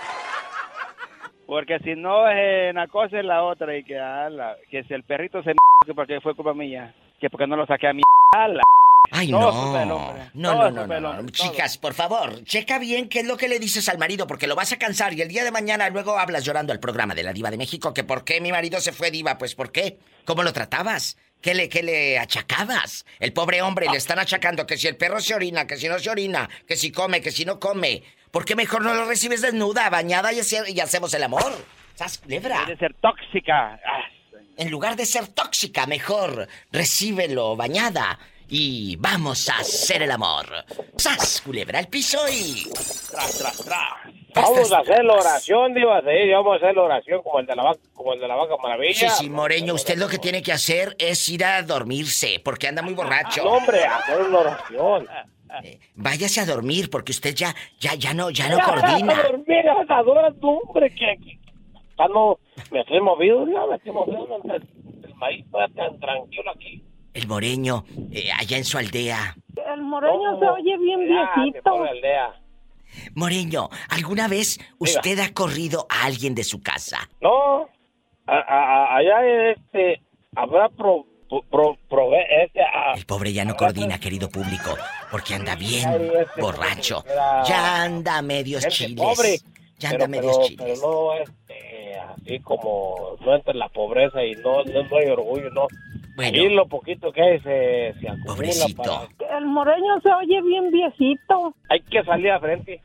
Porque si no es una cosa es la otra. Y que, ala, que si el perrito se m***, que porque fue culpa mía. Que porque no lo saqué a mi ala. Ay, no. No, no, no, no, no. Chicas, por favor, checa bien qué es lo que le dices al marido, porque lo vas a cansar y el día de mañana luego hablas llorando al programa de la Diva de México, que por qué mi marido se fue, Diva. Pues ¿por qué? ¿Cómo lo tratabas? ¿Qué le, qué le achacabas? El pobre hombre le están achacando que si el perro se orina, que si no se orina, que si come, que si no come. ¿Por qué mejor no lo recibes desnuda, bañada y, hace, y hacemos el amor? ¿Sabes, culebra? Debe ser tóxica. Ah, en lugar de ser tóxica, mejor recíbelo bañada. Y vamos a hacer el amor. ¡Sas, culebra al piso y... Tras, tras, tras! Vamos a hacer la oración, Diva, sí, vamos a hacer la oración como el de la vaca, como el de la vaca maravilla. Sí, sí, Moreño, usted lo que tiene que hacer es ir a dormirse, porque anda muy borracho. No, hombre, hacer una oración. Eh, váyase a dormir, porque usted ya, ya, ya no, ya no coordina. A dormir, asadora, tú, hombre, que... Ya no, me estoy movido, ya me estoy movido. El maíz está tan tranquilo aquí. El Moreño, eh, allá en su aldea. El Moreño oh, se oye bien viejito. Aldea. Moreño, ¿alguna vez usted ha corrido a alguien de su casa? No, a, a, allá este, habrá pro, pro, pro, este, a, el pobre ya no coordina, querido público, porque anda bien este, borracho. Ya anda a medios chiles. Pobre, ya anda a medios pero, chiles. Pero no, este, así como no entra en la pobreza y no, no, no hay orgullo, no. Bueno. Y lo poquito que hay se, se acumula. Pobrecito. Para... El Moreño se oye bien viejito. Hay que salir a frente.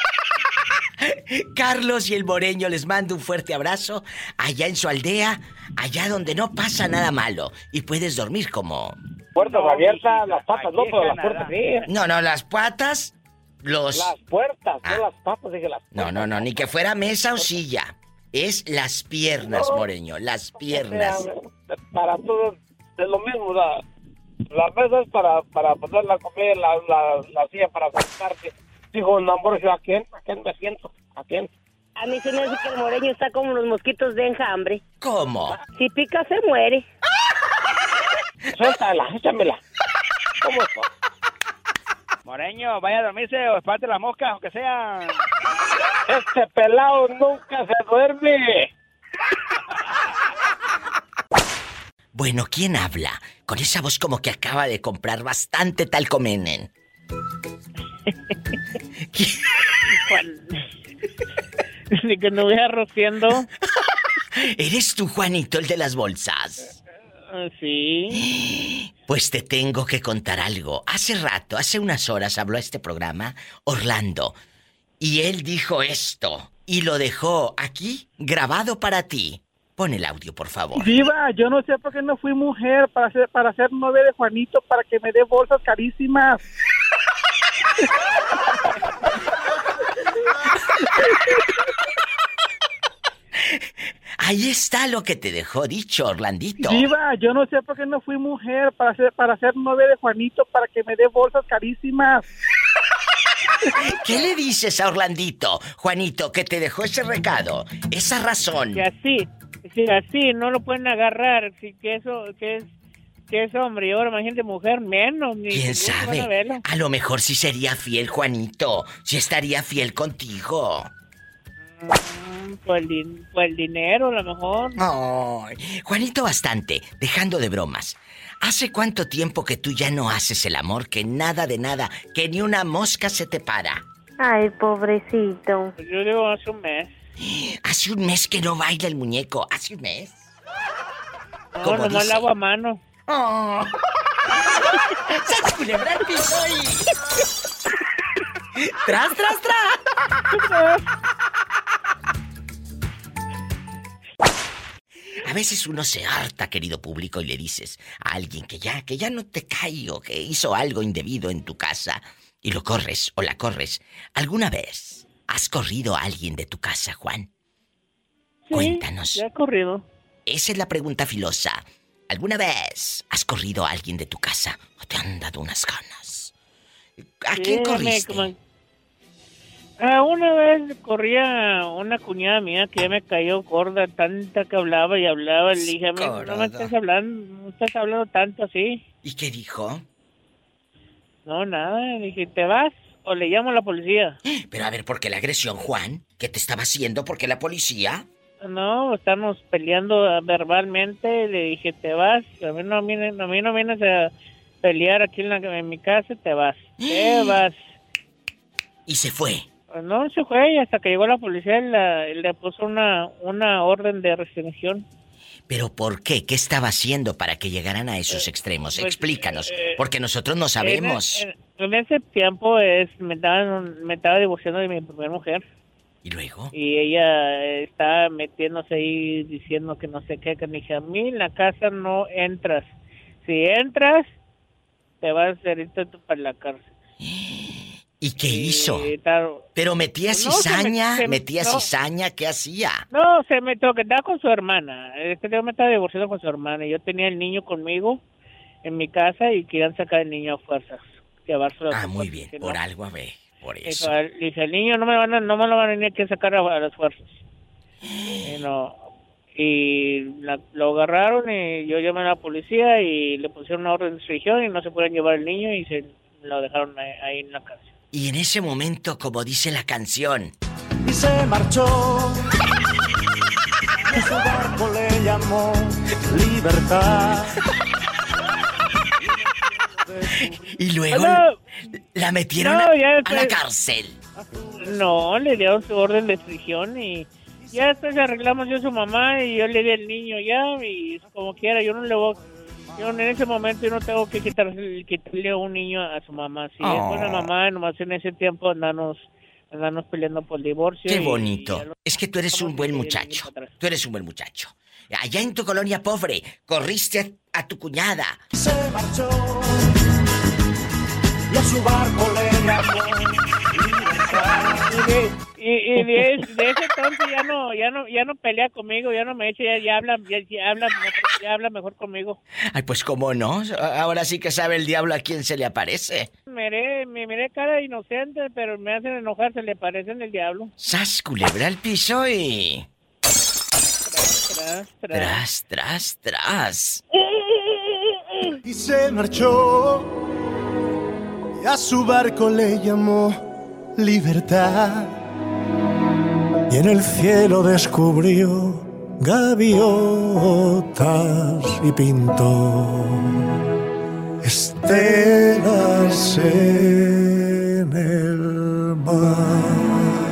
Carlos y el Moreño les mando un fuerte abrazo allá en su aldea, allá donde no pasa nada malo y puedes dormir como... Puertas no, abiertas, las patas no, pero las puertas sí. No, no, las patas, los... Las puertas, ah. no las patas, dije las puertas. No, no, no, ni que fuera mesa o silla. Es las piernas, no, Moreño, las piernas. Para todos... Es lo mismo, la, la mesa es para, para poner la comida, la, la, la silla para sentarte. Dijo un Ambrosio, ¿a quién? ¿A quién me siento? ¿A quién? A mí se me hace que el Moreño está como los mosquitos de enjambre. ¿Cómo? Si pica, se muere. Suéltala, échamela. ¿Cómo está? Moreño, vaya a dormirse o esparte las moscas, aunque sea... Este pelado nunca se duerme. Bueno, ¿quién habla? Con esa voz como que acaba de comprar bastante talcomenen. Ni que no vea rociando. ¿Eres tú, Juanito, el de las bolsas? Uh, sí. Pues te tengo que contar algo. Hace rato, hace unas horas habló a este programa Orlando. Y él dijo esto. Y lo dejó aquí grabado para ti. Pon el audio, por favor. Diva, yo no sé por qué no fui mujer para ser, para ser novia de Juanito, para que me dé bolsas carísimas. Ahí está lo que te dejó dicho, Orlandito. Diva, yo no sé por qué no fui mujer para ser, para ser novia de Juanito, para que me dé bolsas carísimas. ¿Qué le dices a Orlandito, Juanito, que te dejó ese recado, esa razón? Que así... Si así no lo pueden agarrar, si que eso, que es, que es hombre y ahora imagínate mujer menos. Ni ¿quién sabe? A, a lo mejor sí sería fiel, Juanito, sí estaría fiel contigo. Mm, pues, el, pues el dinero, a lo mejor. Ay, Juanito, bastante, dejando de bromas. ¿Hace cuánto tiempo que tú ya no haces el amor, que nada de nada, que ni una mosca se te para? Ay, pobrecito. Pues yo digo hace un mes. Hace un mes que no baila el muñeco. ¿Hace un mes? No, no, no lavo a mano. Oh. ¡Sas, culebra al piso y... ¡Tras, tras, tras! A veces uno se harta, querido público, y le dices a alguien que ya, que ya no te cae o que hizo algo indebido en tu casa y lo corres o la corres. ¿Alguna vez has corrido a alguien de tu casa, Juan? Sí, Cuéntanos. ya he corrido. Esa es la pregunta filosa. ¿Alguna vez has corrido a alguien de tu casa o te han dado unas ganas? ¿A Sí, quién me- corriste? como- Ah, una vez corría una cuñada mía que ya me cayó gorda, tanta que hablaba y hablaba. Le dije, "Amigo, no me Descarada. estás hablando, no estás hablando tanto así." ¿Y qué dijo? No, nada. Le dije, ¿te vas o le llamo a la policía? Pero a ver, ¿por qué la agresión, Juan? ¿Qué te estaba haciendo? ¿Por qué la policía? No, estamos peleando ah, verbalmente. Le dije, ¿te vas? A mí no vienes, a mí no vienes a pelear aquí en, la, en mi casa, te vas. Te vas. Y se fue. Pues no, se fue y hasta que llegó la policía y la- y le puso una, una orden de restricción. ¿Pero por qué? ¿Qué estaba haciendo para que llegaran a esos extremos? pues, Explícanos, eh, porque nosotros no sabemos. En, en- en ese tiempo es, me, estaban, me estaba divorciando de mi primera mujer. ¿Y luego? Y ella eh, estaba metiéndose ahí diciendo que no sé qué, que me dije, a mí en la casa no entras. Si entras, te vas a ir tú para la cárcel. ¿Y qué hizo? tal- ¿Pero metía No, se me- cizaña? se me- ¿Metía no. cizaña? ¿Qué hacía? No, se metió que estaba con su hermana. Es que yo me estaba divorciando con su hermana. Y yo tenía el niño conmigo en mi casa y querían sacar el niño a fuerzas. Llevárselo a Ah, su muy casa, bien. que no. Por algo, a ver. Por eso. Dijo, al- dice, el niño no me, van a, no me lo van a venir a sacar a, a las fuerzas. Y, no, y la- lo agarraron y yo llamé a la policía y le pusieron una orden de restricción y no se pueden llevar el niño y se lo dejaron ahí, ahí en la casa. Y en ese momento, como dice la canción, Y se marchó. Y su barco le llamó Libertad. y luego No, la metieron no, a, ya a después- la cárcel. No, le dieron su orden de restricción y ya después arreglamos yo a su mamá y yo le di el niño ya y como quiera, yo no le voy, yo en ese momento yo no tengo que quitarle, quitarle un niño a su mamá. Si Oh. es buena mamá, nomás en ese tiempo andamos, andamos peleando por divorcio. Qué y- bonito. y ya lo- Es que tú eres un buen muchacho. Tú eres un buen muchacho. Allá en tu colonia pobre, corriste a, a tu cuñada. Se marchó. Y a su barco le llamó Libertad. Y de, y, y de, es- de ese entonces ya no, ya no, ya no pelea conmigo, ya no me echa, ya, ya habla, ya, ya habla mejor, ya habla mejor conmigo. Ay, pues cómo no. Ahora sí que sabe el diablo a quién se le aparece. Miré, me miré cara inocente, pero me hacen enojar, se le parecen el diablo. Sas, culebra al piso y... Tras, tras. Tras, tras, tras. Y se marchó. Y a su barco le llamó Libertad. Y en el cielo descubrió gaviotas y pintó estelas en el mar.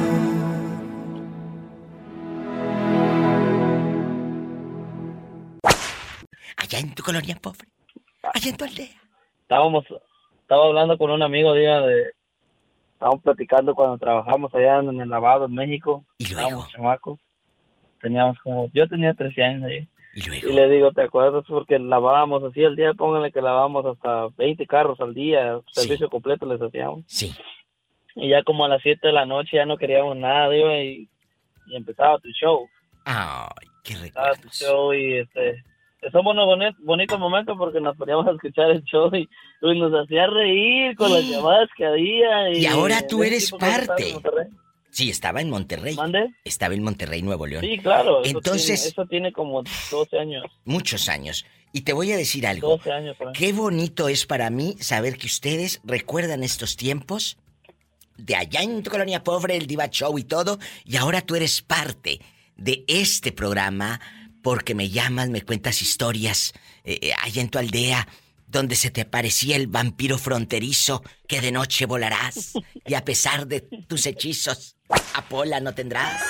Allá en tu colonia pobre. Allá en tu aldea. Estábamos, estaba hablando con un amigo día de, estábamos platicando cuando trabajamos allá en el lavado en México. ¿Y luego? Estábamos chamacos. Teníamos como, yo tenía trece años ahí. ¿Y luego? Y le digo, ¿te acuerdas? Porque lavábamos así al día, pónganle que lavábamos hasta veinte carros al día, servicio completo les hacíamos. Sí. Y ya como a las siete de la noche ya no queríamos nada, digo, y, y empezaba tu show. Ay, qué Empezaba tu show y este... Son buenos, boni- bonitos momentos porque nos poníamos a escuchar el show y, y nos hacía reír con las llamadas que había. Y, Y ahora tú ese eres tipo de cosas parte. en Monterrey. Sí, estaba en Monterrey. ¿Mande? Estaba en Monterrey, Nuevo León. Sí, claro. Eso Entonces, tiene, eso tiene como doce años. muchos años. Y te voy a decir algo. doce años. por ahí. Qué bonito es para mí saber que ustedes recuerdan estos tiempos de allá en tu colonia pobre, el Diva Show y todo, y ahora tú eres parte de este programa porque me llamas, me cuentas historias eh, allá en tu aldea donde se te aparecía el vampiro fronterizo que de noche volarás y a pesar de tus hechizos, a Pola no tendrás.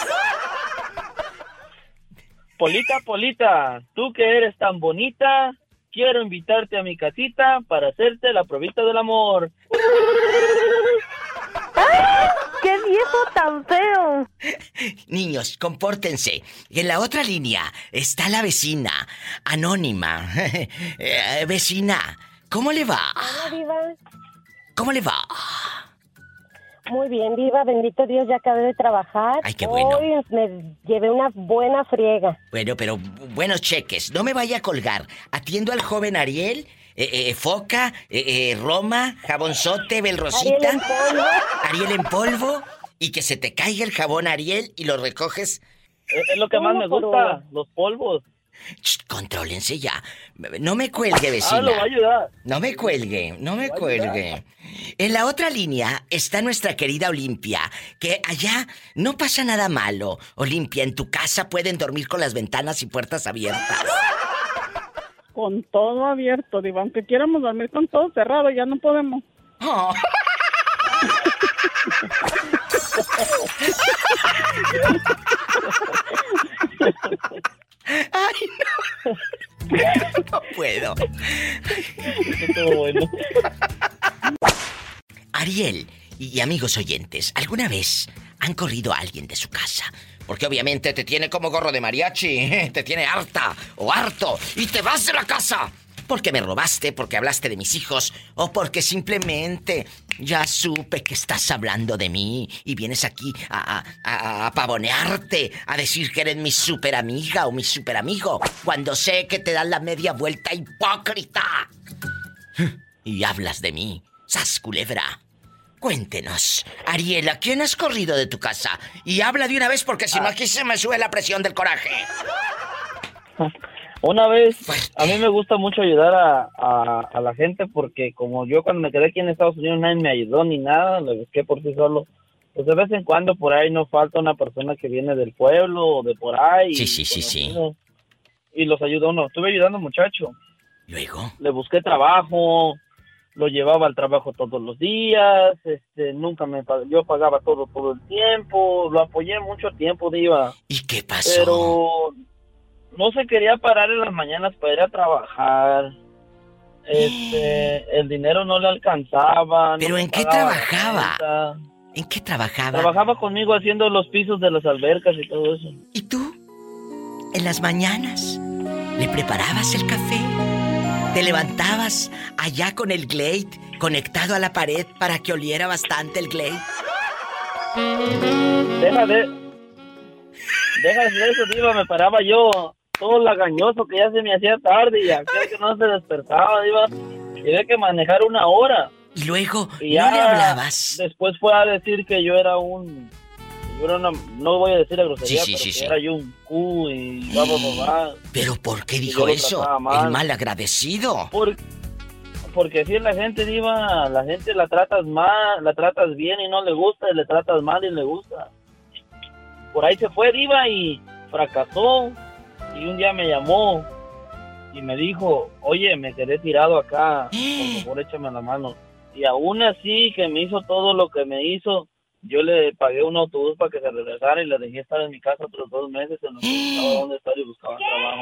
Polita, Polita, tú que eres tan bonita, quiero invitarte a mi casita para hacerte la probita del amor. ¡Ay! ¡Qué viejo tan feo! Bendito. Niños, compórtense. Y en la otra línea está la vecina, anónima. Eh, vecina, ¿cómo le va? Hola, Diva. ¿Cómo le va? Muy bien, Diva, bendito Dios, ya acabé de trabajar. Ay, qué bueno. Hoy me llevé una buena friega. Bueno, pero buenos cheques. No me vaya a colgar. Atiendo al joven Ariel, eh, eh, Foca, eh, eh, Roma, Jabonzote, Belrosita. Ariel en polvo. Ariel en polvo. Y que se te caiga el jabón, Ariel, y lo recoges. Es, es lo que más me gusta, los polvos. Shh, contrólense ya. No me cuelgue, vecina. Ah, lo va a ayudar. No me cuelgue, no me cuelgue. En la otra línea está nuestra querida Olimpia, que allá no pasa nada malo. Olimpia, en tu casa pueden dormir con las ventanas y puertas abiertas. Con todo abierto, Diva. Aunque quieramos dormir con todo cerrado, ya no podemos. Oh. Ay, no. No puedo. Todo bueno. Ariel y amigos oyentes, ¿alguna vez han corrido a alguien de su casa? Porque obviamente te tiene como gorro de mariachi, te tiene harta o harto y te vas de la casa. Porque me robaste, porque hablaste de mis hijos o porque simplemente ya supe que estás hablando de mí y vienes aquí a, a, a pavonearte, a decir que eres mi super amiga o mi super amigo, cuando sé que te dan la media vuelta, hipócrita. Y hablas de mí, ¡sas, culebra! Cuéntenos, Ariel, ¿a quién has corrido de tu casa? Y habla de una vez porque si no aquí se me sube la presión del coraje. Una vez, a mí me gusta mucho ayudar a, a, a la gente porque como yo cuando me quedé aquí en Estados Unidos nadie me ayudó ni nada, lo busqué por sí solo. Pues de vez en cuando por ahí no falta una persona que viene del pueblo o de por ahí. Sí, sí, sí, sí. Y los ayudó uno. Estuve ayudando a un muchacho. Luego. Le busqué trabajo, lo llevaba al trabajo todos los días, este, nunca me pag- yo pagaba todo todo el tiempo, lo apoyé mucho tiempo, Diva. ¿Y qué pasó? Pero no se quería parar en las mañanas para ir a trabajar. Este, el dinero no le alcanzaba. ¿Pero no en qué pagaba trabajaba? la renta. ¿En qué trabajaba? Trabajaba conmigo haciendo los pisos de las albercas y todo eso. ¿Y tú? En las mañanas le preparabas el café, te levantabas allá con el Glade conectado a la pared para que oliera bastante el Glade. Deja de... Deja de eso, Diva, me paraba yo todo lagañoso que ya se me hacía tarde y aquel que no se despertaba, Diva. Tenía que manejar una hora. Y luego, y ¿no ya le hablabas? Después fue a decir que yo era un... Yo era una... No voy a decir la grosería, Sí, sí, pero sí, que sí. era yo un cu y va, va, va, va. ¿Pero por qué Y dijo yo lo eso? trataba mal. El mal agradecido. Por- porque si la gente, Diva, la gente la tratas mal, la tratas bien y no le gusta, y le tratas mal y le gusta. Por ahí se fue, Diva, y fracasó. Y un día me llamó y me dijo, oye, me quedé tirado acá, por favor échame la mano. Y aún así que me hizo todo lo que me hizo, yo le pagué un autobús para que se regresara y le dejé estar en mi casa otros dos meses en lo que buscaba dónde estar y buscaba trabajo.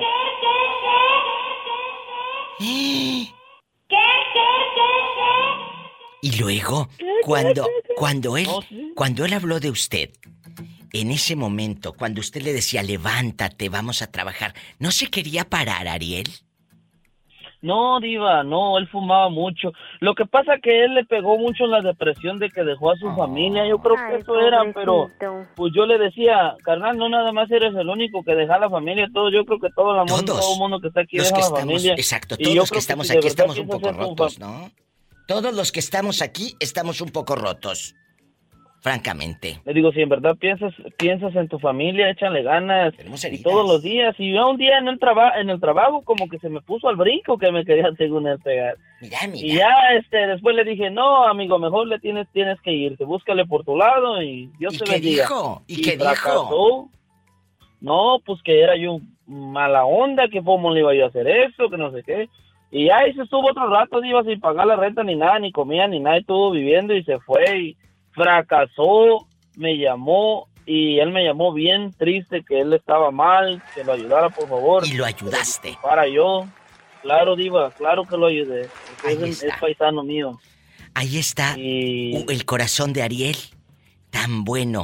Y luego, cuando, cuando él, cuando él habló de usted, en ese momento, cuando usted le decía, levántate, vamos a trabajar, ¿no se quería parar, Ariel? No, Diva, no, él fumaba mucho. Lo que pasa que él le pegó mucho la depresión de que dejó a su familia. Yo creo que Ay, eso era, pero pobrecito. pues yo le decía, carnal, no nada más eres el único que deja a la familia. Todo, yo creo que todo el mundo, Todos. todo el mundo que está aquí Los deja que a la estamos, familia. exacto, Y todos yo los que creo estamos si de aquí verdad estamos un piensas poco en tu rotos, fam- ¿no? Todos los que estamos aquí estamos un poco rotos. Francamente. Le digo, si en verdad piensas piensas en tu familia, échale ganas. Y todos los días. Y yo un día en el trabajo en el trabajo como que se me puso al brinco que me quería según él pegar. Mira, mira. Y ya este después le dije, no, amigo, mejor le tienes tienes que irte. Búscale por tu lado y Dios ¿Y te qué bendiga. dijo? ¿Y Y qué fracasó. dijo? No, pues que era yo mala onda, que cómo le iba yo a hacer eso, que no sé qué. Y ahí se estuvo otro rato, iba sin pagar la renta ni nada, ni comía ni nada, estuvo viviendo y se fue y fracasó, me llamó y él me llamó bien triste que él estaba mal, que lo ayudara por favor. Y lo ayudaste. Para yo, claro, Diva, claro que lo ayudé, porque Ahí es, está. es paisano mío. Ahí está Y... uh, el corazón de Ariel. Tan bueno,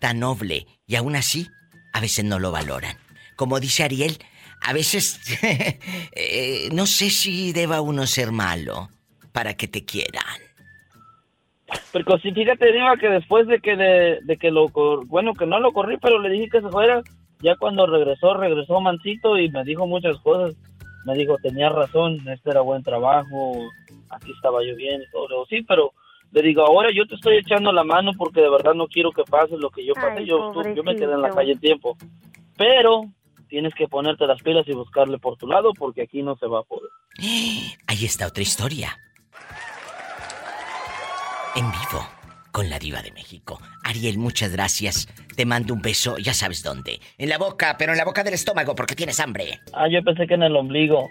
tan noble y aún así, a veces no lo valoran. Como dice Ariel, a veces eh, no sé si deba uno ser malo para que te quieran. Pero sí, fíjate, Diva, que después de que de, de que lo cor... bueno, que no lo corrí, pero le dije que se fuera, ya cuando regresó, regresó mansito y me dijo muchas cosas. Me dijo, tenía razón, este era buen trabajo, aquí estaba yo bien y todo. Le digo, sí, pero le digo, ahora yo te estoy echando la mano porque de verdad no quiero que pase lo que yo pasé. Ay, yo, tú, yo me quedé en la calle tiempo. Pero tienes que ponerte las pilas y buscarle por tu lado porque aquí no se va a poder. Ahí está otra historia. En vivo, con la Diva de México. Ariel, muchas gracias. Te mando un beso, ya sabes dónde. En la boca, pero en la boca del estómago porque tienes hambre. Ah, yo pensé que en el ombligo.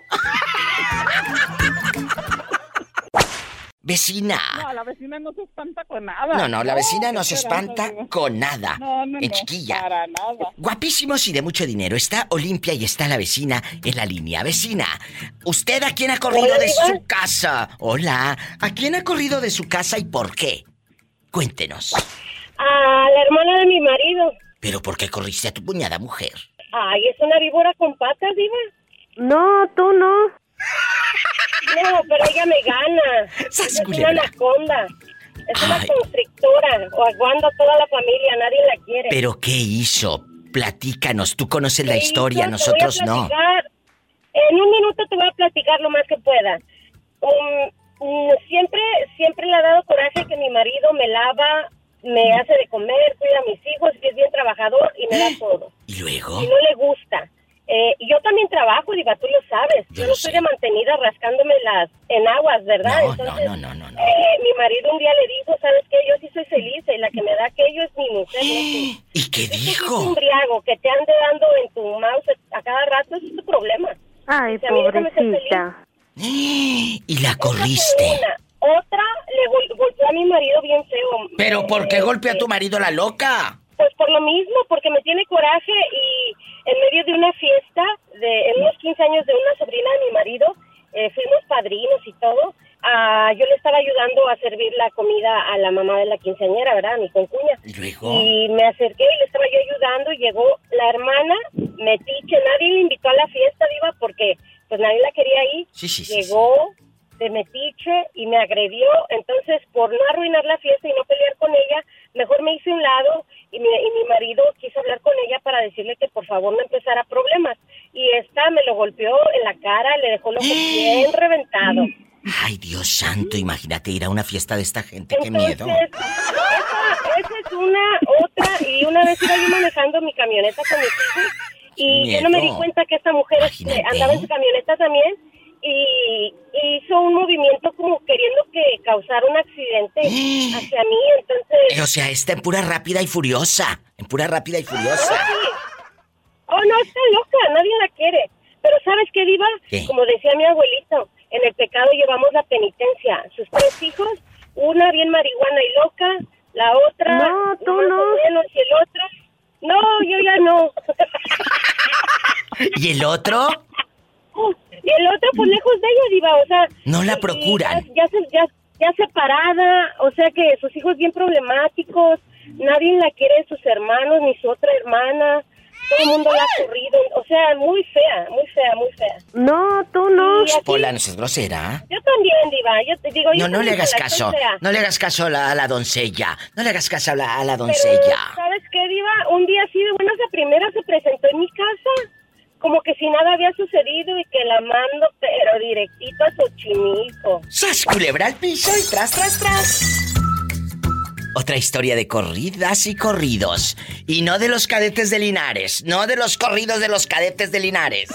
Vecina. No, la vecina no se espanta con nada. No, no, la vecina no se esperando, espanta digo. con nada. No, no, En no, chiquilla. para nada. Guapísimos y de mucho dinero. Está Olimpia y está la vecina en la línea. Vecina, ¿usted a quién ha corrido Hola, de Diva. su casa? Hola, ¿a quién ha corrido de su casa y por qué? Cuéntenos. A la hermana de mi marido. ¿Pero por qué corriste a tu cuñada mujer? Ay, es una víbora con patas, Diva. No, tú no. No, pero ella me gana. Es una anaconda. Es una Ay. constrictora. O aguando a toda la familia, nadie la quiere. ¿Pero qué hizo? Platícanos, tú conoces la ¿Qué historia, hizo? nosotros Te voy a no. platicar. En un minuto te voy a platicar lo más que pueda. Um, mm, siempre, siempre le ha dado coraje que mi marido me lava, me hace de comer, cuida a mis hijos, y es bien trabajador y me da todo. ¿Y luego? Y no le gusta. Eh, y yo también trabajo, Diva, tú lo sabes. Yo, Yo no lo soy sé. de mantenida rascándome las enaguas, ¿verdad? No, Entonces, no, no, no, no. eh, mi marido un día le dijo, ¿sabes qué? Yo sí soy feliz y la que me da aquello es mi mujer. ¿No? ¿Y qué Es dijo? un briago que te ande dando en tu mouse a cada rato, ese es tu problema. Ay, Si a mí déjame ser feliz. pobrecita. Y la corriste. Una. Otra, le gol- golpeó a mi marido bien feo. ¿Pero por qué golpeó a tu marido la loca? Pues por lo mismo, porque me tiene coraje y en medio de una fiesta, de en unos quince años de una sobrina de mi marido, eh, fuimos padrinos y todo. Ah, yo le estaba ayudando a servir la comida a la mamá de la quinceañera, ¿verdad? A mi concuña. ¿Y luego? Y me acerqué y le estaba yo ayudando y llegó la hermana metiche. Nadie le invitó a la fiesta, Diva, porque pues nadie la quería ir. Sí, sí, sí, Llegó de metiche y me agredió. Entonces, por no arruinar la fiesta y no pelear con ella, mejor me hice a un lado y mi, y mi marido quiso hablar con ella para decirle que por favor no empezara problemas. Y esta me lo golpeó en la cara, le dejó el ojo bien reventado. Ay, Dios santo, imagínate ir a una fiesta de esta gente, qué Entonces, miedo. Esa, esa es una, otra, y una vez iba yo manejando mi camioneta con mis hijos y yo no me di Miedo. cuenta que esta mujer este, andaba en su camioneta también y hizo un movimiento como queriendo que causara un accidente hacia mí, entonces... Eh, O sea, está en pura rápida y furiosa. En pura rápida y furiosa. Oh, no, está loca, nadie la quiere. Pero ¿sabes qué, Diva? ¿Qué? Como decía mi abuelito, en el pecado llevamos la penitencia. Sus tres hijos, una bien marihuana y loca, la otra... No, tú más no. o menos, y el otro... No, yo ya no. ¿Y el otro? Y el otro, pues lejos de ella, Diva, o sea... No la y- procuran. Ya, ya, se- ya, ya separada, o sea que sus hijos bien problemáticos, nadie la quiere, sus hermanos, ni su otra hermana, todo el mundo la ha corrido, o sea, muy fea, muy fea, muy fea. No, tú no. Y aquí- Pola, no seas grosera. Yo también, Diva, yo te digo... yo No, no le también hagas soy la caso. fea. No le hagas caso a la, a la doncella. No le hagas caso a la, a la Pero, doncella. ¿sabes qué, Diva? Un día así de buenas a primeras se presentó en mi casa, como que si nada había sucedido y que la mando, pero directito a Xochimilco. ¡Sas, culebra al piso y tras, tras, tras! Otra historia de corridas y corridos. Y no de los cadetes de Linares. No de los corridos de los cadetes de Linares.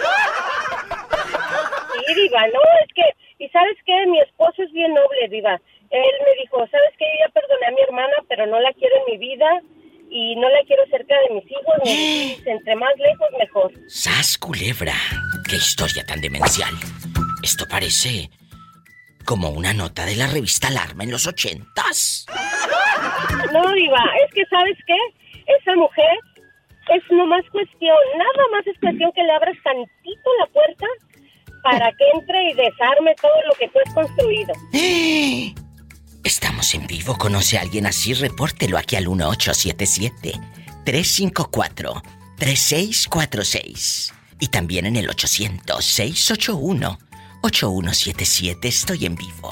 Sí, Diva, no, es que... ¿Y sabes qué? Mi esposo es bien noble, Diva. Él me dijo, ¿sabes qué? Yo ya perdoné a mi hermana, pero no la quiero en mi vida y no la quiero cerca de mis hijos. Ni mis hijos. Entre más lejos, mejor. ¡Sas, culebra! ¡Qué historia tan demencial! Esto parece como una nota de la revista Alarma en los ochentas. No, Diva, es que ¿sabes qué? Esa mujer es nomás cuestión, nada más es cuestión que le abras tantito la puerta para que entre y desarme todo lo que tú has construido. Estamos en vivo. ¿Conoce a alguien así? Repórtelo aquí al uno ocho siete siete, tres cinco cuatro, tres seis cuatro seis. Y también en el ochocientos, seis ocho uno, ocho uno siete siete. Estoy en vivo.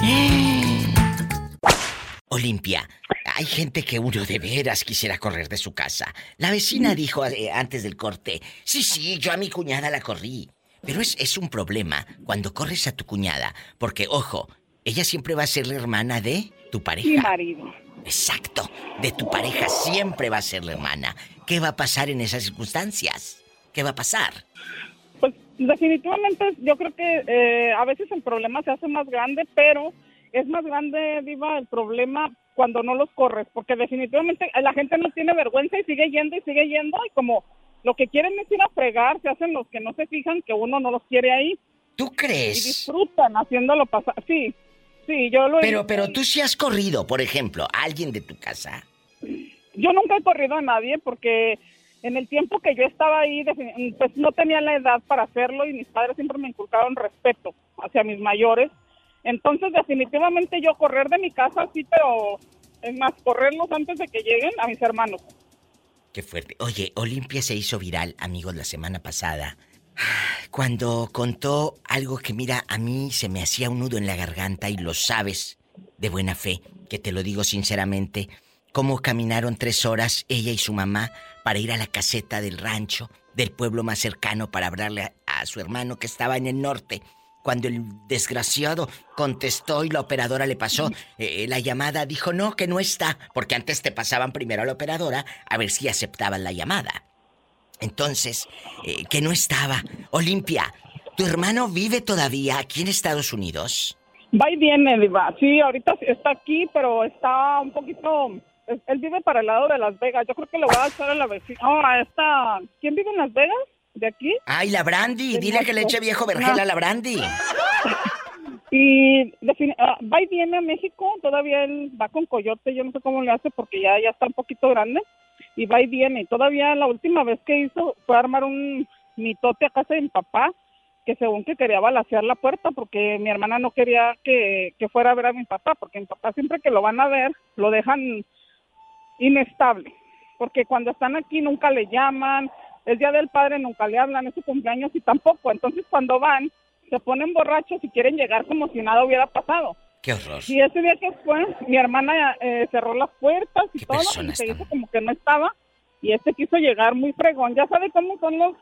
Olimpia, hay gente que uno de veras quisiera correr de su casa. La vecina dijo eh, antes del corte, sí, sí, yo a mi cuñada la corrí. Pero es, es un problema cuando corres a tu cuñada, porque, ojo, ella siempre va a ser la hermana de tu pareja. Mi marido. Exacto, de tu pareja siempre va a ser la hermana. ¿Qué va a pasar en esas circunstancias? ¿Qué va a pasar? Pues definitivamente yo creo que eh, a veces el problema se hace más grande, pero es más grande, Diva, el problema cuando no los corres, porque definitivamente la gente no tiene vergüenza y sigue yendo y sigue yendo, y como lo que quieren es ir a fregar, se hacen los que no se fijan que uno no los quiere ahí. ¿Tú crees? Y disfrutan haciéndolo pasar. Sí, sí, yo lo he Pero, visto. pero tú sí has corrido, por ejemplo, a alguien de tu casa. Yo nunca he corrido a nadie porque en el tiempo que yo estaba ahí, pues no tenía la edad para hacerlo y mis padres siempre me inculcaron respeto hacia mis mayores. Entonces, definitivamente yo correr de mi casa sí, pero es más, correrlos antes de que lleguen a mis hermanos. Qué fuerte. Oye, Olimpia se hizo viral, amigos, la semana pasada, cuando contó algo que, mira, a mí se me hacía un nudo en la garganta y lo sabes de buena fe, que te lo digo sinceramente, cómo caminaron tres horas ella y su mamá para ir a la caseta del rancho, del pueblo más cercano, para hablarle a, a su hermano que estaba en el norte. Cuando el desgraciado contestó y la operadora le pasó eh, la llamada, dijo no, que no está, porque antes te pasaban primero a la operadora a ver si aceptaban la llamada. Entonces, eh, que no estaba. Olimpia, ¿tu hermano vive todavía aquí en Estados Unidos? Va y viene, Diva. Sí, ahorita está aquí, pero está un poquito... Él vive para el lado de Las Vegas. Yo creo que le voy a echar a la vecina. Oh, a esta... ¿Quién vive en Las Vegas? ¿De aquí? Ay, la Brandy, dile que le eche viejo vergel a la Brandy. Y defini- uh, va y viene a México, todavía él va con Coyote, yo no sé cómo le hace porque ya, ya está un poquito grande, y va y viene. Todavía la última vez que hizo fue armar un mitote a casa de mi papá, que según que quería balacear la puerta porque mi hermana no quería que, que fuera a ver a mi papá, porque mi papá siempre que lo van a ver, lo dejan inestable, porque cuando están aquí nunca le llaman, el día del padre nunca le hablan, es su cumpleaños y tampoco. Entonces cuando van, se ponen borrachos y quieren llegar como si nada hubiera pasado. ¡Qué horror! Y ese día que fue, mi hermana eh, cerró las puertas y todo, y se hizo como que no estaba. Y este quiso llegar muy fregón. ¿Ya sabe cómo son los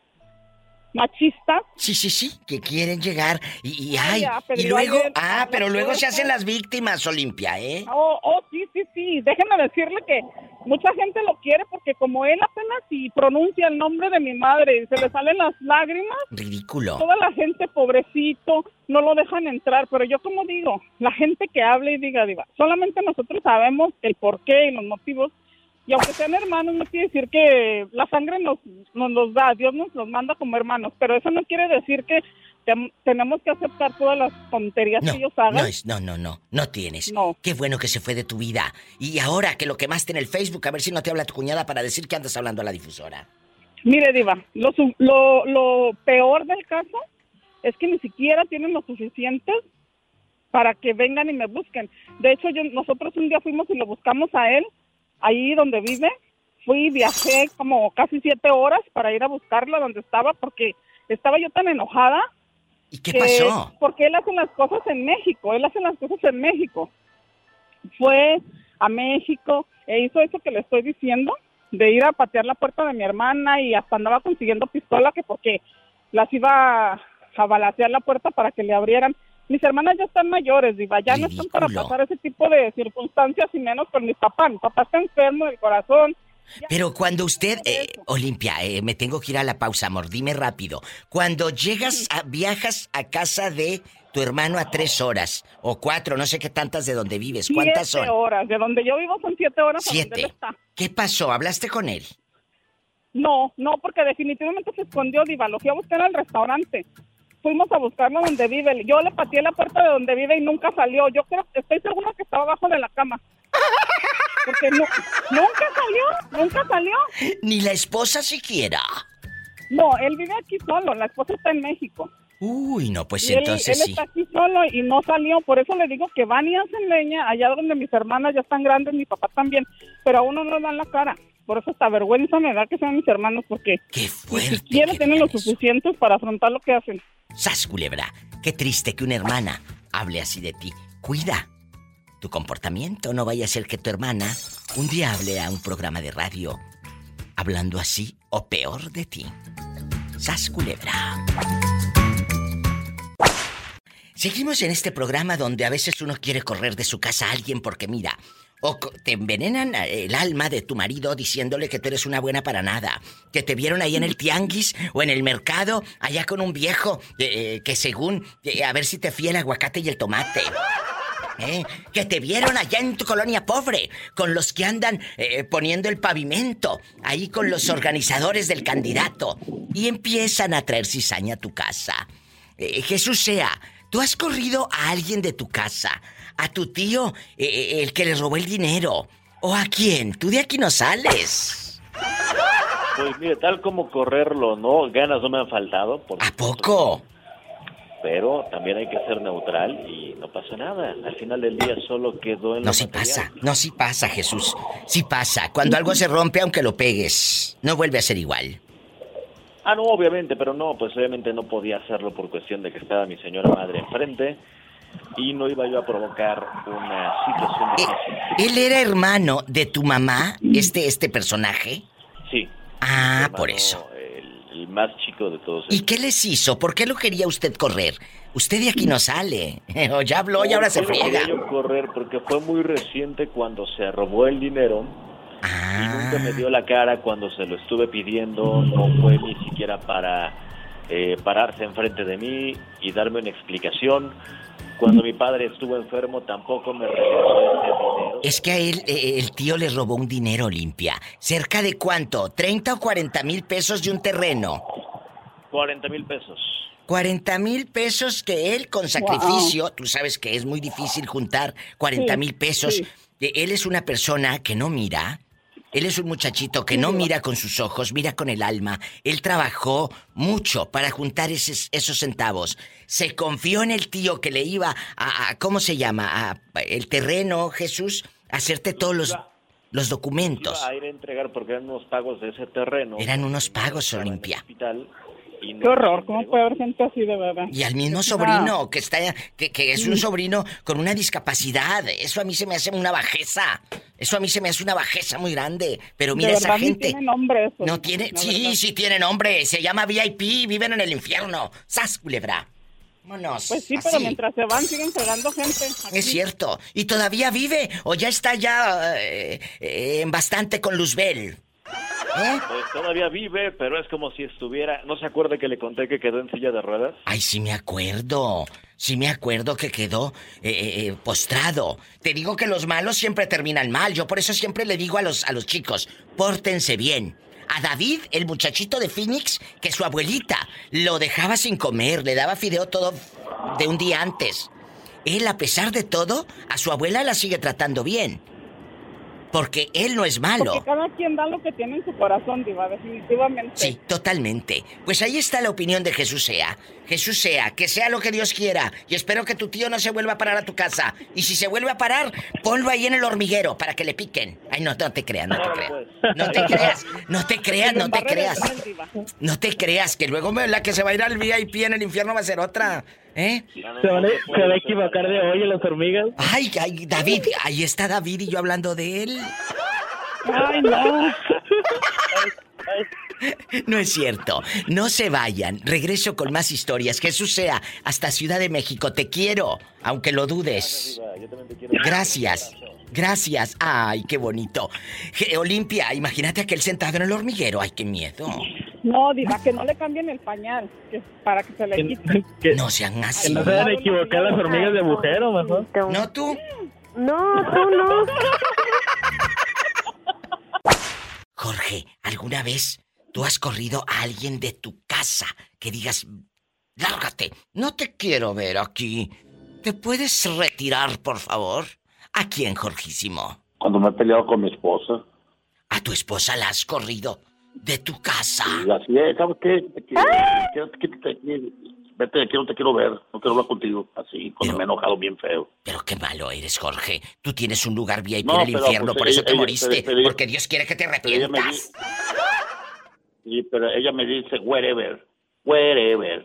machistas? Sí, sí, sí, que quieren llegar y, y Ah, ay, ya, pero y yo luego, ayer- ah, pero la luego se puerta- hacen las víctimas, Olimpia, ¿eh? Oh, oh, sí, sí, sí. Déjenme decirle que mucha gente lo quiere porque como él apenas si pronuncia el nombre de mi madre y se le salen las lágrimas, Ridículo. toda la gente, pobrecito, no lo dejan entrar. Pero yo como digo, la gente que hable y diga, diga, solamente nosotros sabemos el porqué y los motivos. Y aunque sean hermanos, no quiere decir que la sangre nos, nos los da, Dios nos los manda como hermanos, pero eso no quiere decir que te- tenemos que aceptar todas las tonterías No, que ellos hagan. no es, no, no, no, no tienes. No. Qué bueno que se fue de tu vida. Y ahora que lo quemaste en el Facebook, a ver si no te habla tu cuñada para decir que andas hablando a la difusora. Mire, Diva, lo, su- lo, lo peor del caso es que ni siquiera tienen lo suficiente para que vengan y me busquen. De hecho, yo, nosotros un día fuimos y lo buscamos a él, ahí donde vive. Fui, viajé como casi siete horas para ir a buscarlo donde estaba, porque estaba yo tan enojada. ¿Y qué que- pasó? Porque él hace las cosas en México, él hace las cosas en México. Fue a México e hizo eso que le estoy diciendo, de ir a patear la puerta de mi hermana, y hasta andaba consiguiendo pistola, que porque las iba a balacear la puerta para que le abrieran. Mis hermanas ya están mayores, Diva, ya no están para pasar ese tipo de circunstancias, y menos con mi papá. Mi papá está enfermo del corazón. Pero cuando usted, eh, Olimpia, eh, me tengo que ir a la pausa, amor, dime rápido. Cuando llegas, a, viajas a casa de tu hermano a tres horas, o cuatro, no sé qué tantas de donde vives, ¿cuántas Siete son? horas, de donde yo vivo son siete horas. a donde él Siete. está. ¿Qué pasó? ¿Hablaste con él? No, no, porque definitivamente se escondió, Diva. Lo fui a buscar al restaurante. Fuimos a buscarlo donde vive. Yo le pateé la puerta de donde vive y nunca salió. Yo creo, estoy segura que estaba abajo de la cama. Porque no, nunca salió, nunca salió. Ni la esposa siquiera. No, él vive aquí solo, la esposa está en México. Uy, no, pues Y él, entonces él sí. está aquí solo y no salió, por eso le digo que van y hacen leña allá donde mis hermanas ya están grandes, mi papá también, pero a uno no le dan la cara. Por eso hasta vergüenza me da que sean mis hermanos, porque Qué ni fuerte. siquiera que tienen lo digan eso. suficientes para afrontar lo que hacen. Sas, culebra. Qué triste que una hermana hable así de ti. Cuida tu comportamiento. No vaya a ser que tu hermana un día hable a un programa de radio hablando así o peor de ti. Sas, culebra. Seguimos en este programa donde a veces uno quiere correr de su casa a alguien porque mira, o co- te envenenan el alma de tu marido diciéndole que tú eres una buena para nada, que te vieron ahí en el tianguis o en el mercado allá con un viejo eh, que según eh, a ver si te fía el aguacate y el tomate. ¿Eh? Que te vieron allá en tu colonia pobre, con los que andan eh, poniendo el pavimento, ahí con los organizadores del candidato, y empiezan a traer cizaña a tu casa. Eh, Jesús sea, ¿tú has corrido a alguien de tu casa? ¿A tu tío, eh, el que le robó el dinero? ¿O a quién? Tú de aquí no sales. Pues mire, tal como correrlo, ¿no? Ganas no me han faltado. Por ¿A poco? Pero también hay que ser neutral y no pasa nada. Al final del día solo quedó en No, lo sí material. pasa, no, sí pasa, Jesús. Sí pasa. Cuando algo se rompe, aunque lo pegues, no vuelve a ser igual. Ah, no, obviamente, pero no, pues obviamente no podía hacerlo por cuestión de que estaba mi señora madre enfrente y no iba yo a provocar una situación difícil. ¿Él era hermano de tu mamá, este, este personaje? Sí. Ah, Mi por hermano, eso. El, el más chico de todos. ¿Y qué les hizo? ¿Por qué lo quería usted correr? Usted de aquí no sale. O ya habló y ahora se ¿Por qué lo friega. quería yo correr? Porque fue muy reciente cuando se robó el dinero. Ah. Y nunca me dio la cara cuando se lo estuve pidiendo. No fue ni siquiera para eh, pararse enfrente de mí y darme una explicación. Cuando mi padre estuvo enfermo tampoco me regresó ese dinero. Es que a él, eh, el tío le robó un dinero, Olimpia. ¿Cerca de cuánto? ¿treinta o cuarenta mil pesos de un terreno? cuarenta mil pesos. cuarenta mil pesos que él con sacrificio, wow. Tú sabes que es muy difícil juntar cuarenta mil pesos. Sí. Él es una persona que no mira. Él es un muchachito que no mira con sus ojos, mira con el alma. Él trabajó mucho para juntar esos, esos centavos. Se confió en el tío que le iba a, a ¿cómo se llama? A, el terreno, Jesús, a hacerte todos los, los documentos. Iba a ir a entregar porque eran unos pagos de ese terreno. Eran unos pagos, Olimpia. No. Qué horror, ¿cómo puede haber gente así de verdad? Y al mismo sobrino, ah. que está, que, que es un sobrino con una discapacidad. Eso a mí se me hace una bajeza. Eso a mí se me hace una bajeza muy grande. Pero mira, esa gente. No tiene nombre eso. No tiene. Sí, verdad. sí tiene nombre. Se llama V I P, viven en el infierno. ¡Sas, culebra! Vámonos. Pues sí, así. Pero mientras se van, siguen fregando gente. Aquí. Es cierto. ¿Y todavía vive? ¿O ya está ya eh, eh, en bastante con Luzbel? ¿Eh? Pues todavía vive, pero es como si estuviera... ¿No se acuerda que le conté que quedó en silla de ruedas? Ay, sí me acuerdo. Sí me acuerdo que quedó eh, eh, postrado. Te digo que los malos siempre terminan mal. Yo por eso siempre le digo a los, a los chicos, pórtense bien. A David, el muchachito de Phoenix, que su abuelita lo dejaba sin comer, le daba fideo todo de un día antes. Él, a pesar de todo, a su abuela la sigue tratando bien. Porque él no es malo. Porque cada quien da lo que tiene en su corazón, diva, definitivamente. Sí, totalmente. Pues ahí está la opinión de Jesús Sea. Jesús Sea, que sea lo que Dios quiera. Y espero que tu tío no se vuelva a parar a tu casa. Y si se vuelve a parar, ponlo ahí en el hormiguero para que le piquen. Ay, no, no te creas, no te creas. No te creas, no te creas, no te creas. No te creas, que luego la que se va a ir al V I P en el infierno va a ser otra. ¿Eh? Se van a, se va a equivocar de hoy en las hormigas. Ay, ay, David, ahí está David y yo hablando de él. Ay, no. No es cierto. No se vayan. Regreso con más historias. Jesús Sea, hasta Ciudad de México. Te quiero, aunque lo dudes. Gracias. Gracias. Ay, qué bonito. Je, Olimpia, imagínate aquel sentado en el hormiguero. Ay, qué miedo. No, diva, que no le cambien el pañal, que para que se le quite. Que, no sean así. Que no se vayan a equivocar las hormigas de agujero, mejor. ¿No tú? No, tú no. Jorge, ¿alguna vez tú has corrido a alguien de tu casa que digas, lárgate, no te quiero ver aquí? ¿Te puedes retirar, por favor? ¿A quién, Jorgísimo? Cuando me he peleado con mi esposa. ¿A tu esposa la has corrido de tu casa? Sí, así es, ¿sabes qué? Que, que, que, que, vete de aquí, no te quiero ver, no quiero hablar contigo. Así, cuando me he enojado bien feo. Pero qué malo eres, Jorge. Tú tienes un lugar V I P No, en el pero, infierno, pues, por ella- eso te ella- moriste. pero- pero ella- porque Dios quiere que te pero ella me arrepientas. Sí, pero ella me dice, wherever, wherever.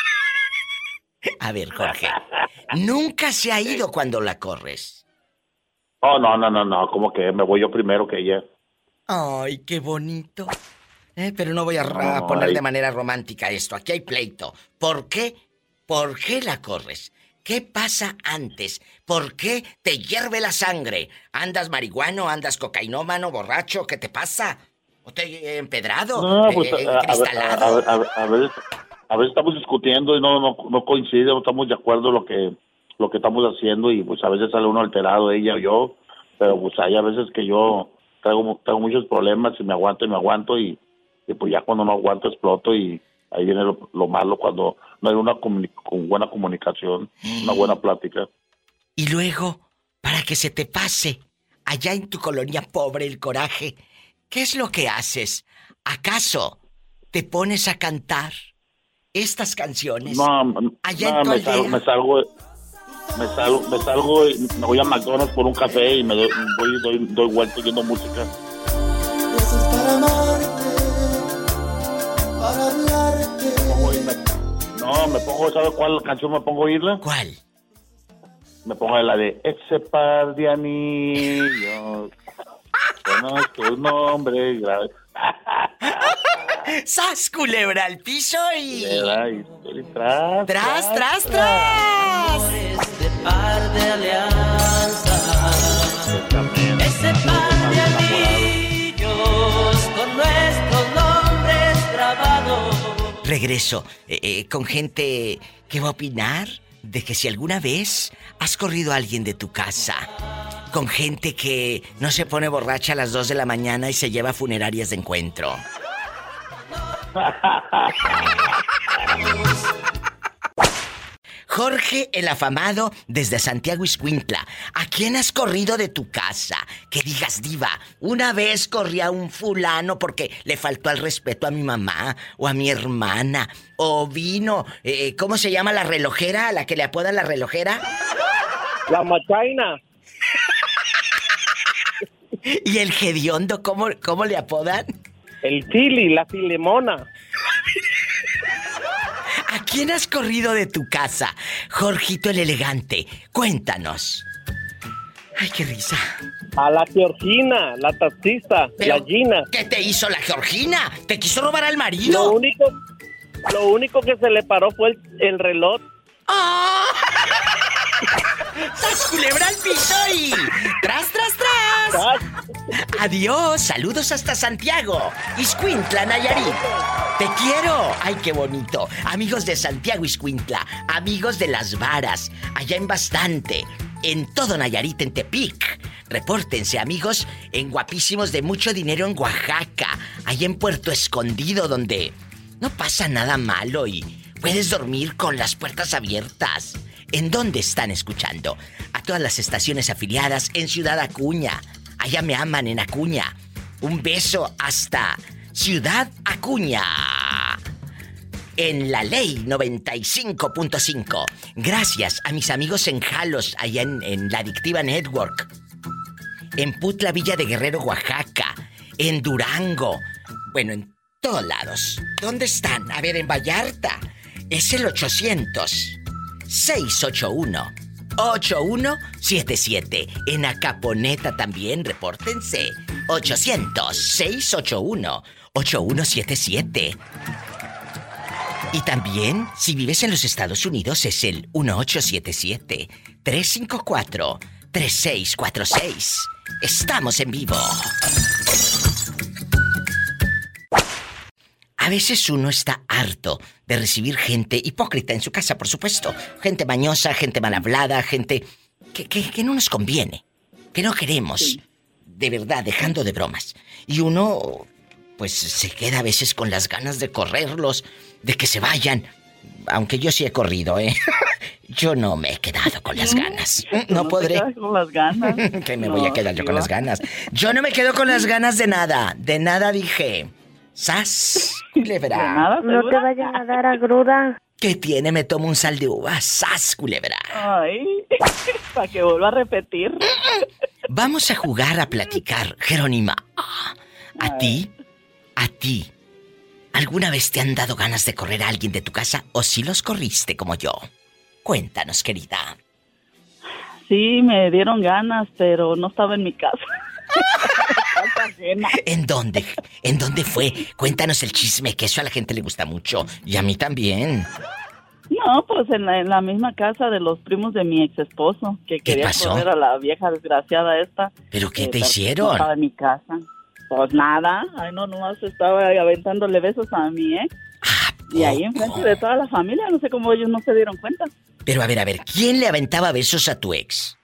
A ver, Jorge. Nunca se ha ido cuando la corres. Oh, no, no, no, no, como que me voy yo primero que ella. Ay, qué bonito. Eh, pero no voy a, No, a poner ay. de manera romántica esto. Aquí hay pleito. ¿Por qué? ¿Por qué la corres? ¿Qué pasa antes? ¿Por qué te hierve la sangre? ¿Andas marihuano? ¿Andas cocainómano? ¿Borracho? ¿Qué te pasa? ¿O te eh, empedrado? No, pues Eh, a, a- a- ¿cristalado? a- a- a veces, a veces estamos discutiendo y no, no, no coincide, no estamos de acuerdo en lo que, lo que estamos haciendo y pues a veces sale uno alterado, ella o yo, pero pues hay a veces que yo traigo, traigo muchos problemas y me aguanto y me aguanto y, y pues ya cuando no aguanto exploto y ahí viene lo, lo malo cuando no hay una comuni- con buena comunicación, una buena plática. Y luego, para que se te pase, allá en tu colonia pobre el coraje, ¿qué es lo que haces? ¿Acaso te pones a cantar estas canciones? No, allá no, en tu me, salgo, aldea. me salgo, me salgo, me salgo y me voy a McDonald's por un café y me doy, voy y doy, doy vueltas oyendo música. Pongo y me- no, me pongo, ¿sabes cuál canción me pongo a oírla? ¿Cuál? Me pongo la de ese par de anillos. Conozco el nombre. gra- ¡Sas, culebra al piso y... ¿verdad? Y- y tras, ¡Tras, tras, tras! Este par de alianzas, ese par de anillos con nuestros nombres grabados. Regreso eh, eh, con gente que va a opinar de que si alguna vez has corrido a alguien de tu casa. Con gente que no se pone borracha a las dos de la mañana y se lleva a funerarias de encuentro. Jorge el afamado desde Santiago Ixcuintla. ¿A quién has corrido de tu casa? Que digas, diva, una vez corrí a un fulano porque le faltó al respeto a mi mamá o a mi hermana. O vino, eh, ¿cómo se llama la relojera? ¿A la que le apodan la relojera? La machaina. ¿Y el hediondo, cómo, cómo le apodan? El chili, la filemona. ¿A quién has corrido de tu casa? Jorgito el elegante, cuéntanos. Ay, qué risa. A la Georgina, la taxista, Pero, la Gina. ¿qué te hizo la Georgina? ¿Te quiso robar al marido? Lo único, lo único que se le paró fue el, el reloj. ¡Ah! ¡Sas, culebra al piso y... ¡Tras, tras, tras! Adiós, saludos hasta Santiago, Ixcuintla, Nayarit. Te quiero. Ay, qué bonito. Amigos de Santiago Ixcuintla, amigos de Las Varas, allá en Bastante, en todo Nayarit, en Tepic. Repórtense, amigos, en Guapísimos de Mucho Dinero en Oaxaca, allá en Puerto Escondido, donde no pasa nada malo y puedes dormir con las puertas abiertas. ¿En dónde están escuchando? A todas las estaciones afiliadas en Ciudad Acuña. Allá me aman en Acuña. Un beso hasta Ciudad Acuña. En La Ley noventa y cinco punto cinco. Gracias a mis amigos en Jalos, allá en, en la Adictiva Network. En Putla, Villa de Guerrero, Oaxaca. En Durango. Bueno, en todos lados. ¿Dónde están? A ver, en Vallarta. Es el ochocientos seis ocho uno ocho uno siete siete. En Acaponeta también, repórtense. ochocientos seis ocho uno ocho uno siete siete. Y también, si vives en los Estados Unidos, es el uno ocho siete siete tres cinco cuatro tres seis cuatro seis. Estamos en vivo. A veces uno está harto de recibir gente hipócrita en su casa, por supuesto. Gente mañosa, gente mal hablada, gente que, que, que no nos conviene, que no queremos. De verdad, dejando de bromas. Y uno, pues, se queda a veces con las ganas de correrlos, de que se vayan. Aunque yo sí he corrido, ¿eh? Yo no me he quedado con las ganas. No, no podré. Te con las ganas. Que me No, voy a quedar yo con Diva. las ganas. Yo no me quedo con las ganas de nada. De nada dije. ¡Sas! Culebra. No te vayan a dar agruda. ¿Qué tiene? Me tomo un sal de uva. ¡Sas, culebra! Ay, para que vuelva a repetir. Vamos a jugar a platicar, Jerónima. ¿A ti? ¿A ti? ¿Alguna vez te han dado ganas de correr a alguien de tu casa o si los corriste como yo? Cuéntanos, querida. Sí, me dieron ganas, pero no estaba en mi casa. ¿En dónde? ¿En dónde fue? Cuéntanos el chisme, que eso a la gente le gusta mucho. Y a mí también. No, pues en la, en la misma casa de los primos de mi ex esposo, que ¿Qué quería pasó? correr a la vieja desgraciada esta. ¿Pero qué Eh, te pero hicieron? No estaba en mi casa. Pues nada, ay no, nomás estaba aventándole besos a mi ex. Y ahí enfrente de toda la familia, no sé cómo ellos no se dieron cuenta. Pero a ver, a ver, ¿quién le aventaba besos a tu ex?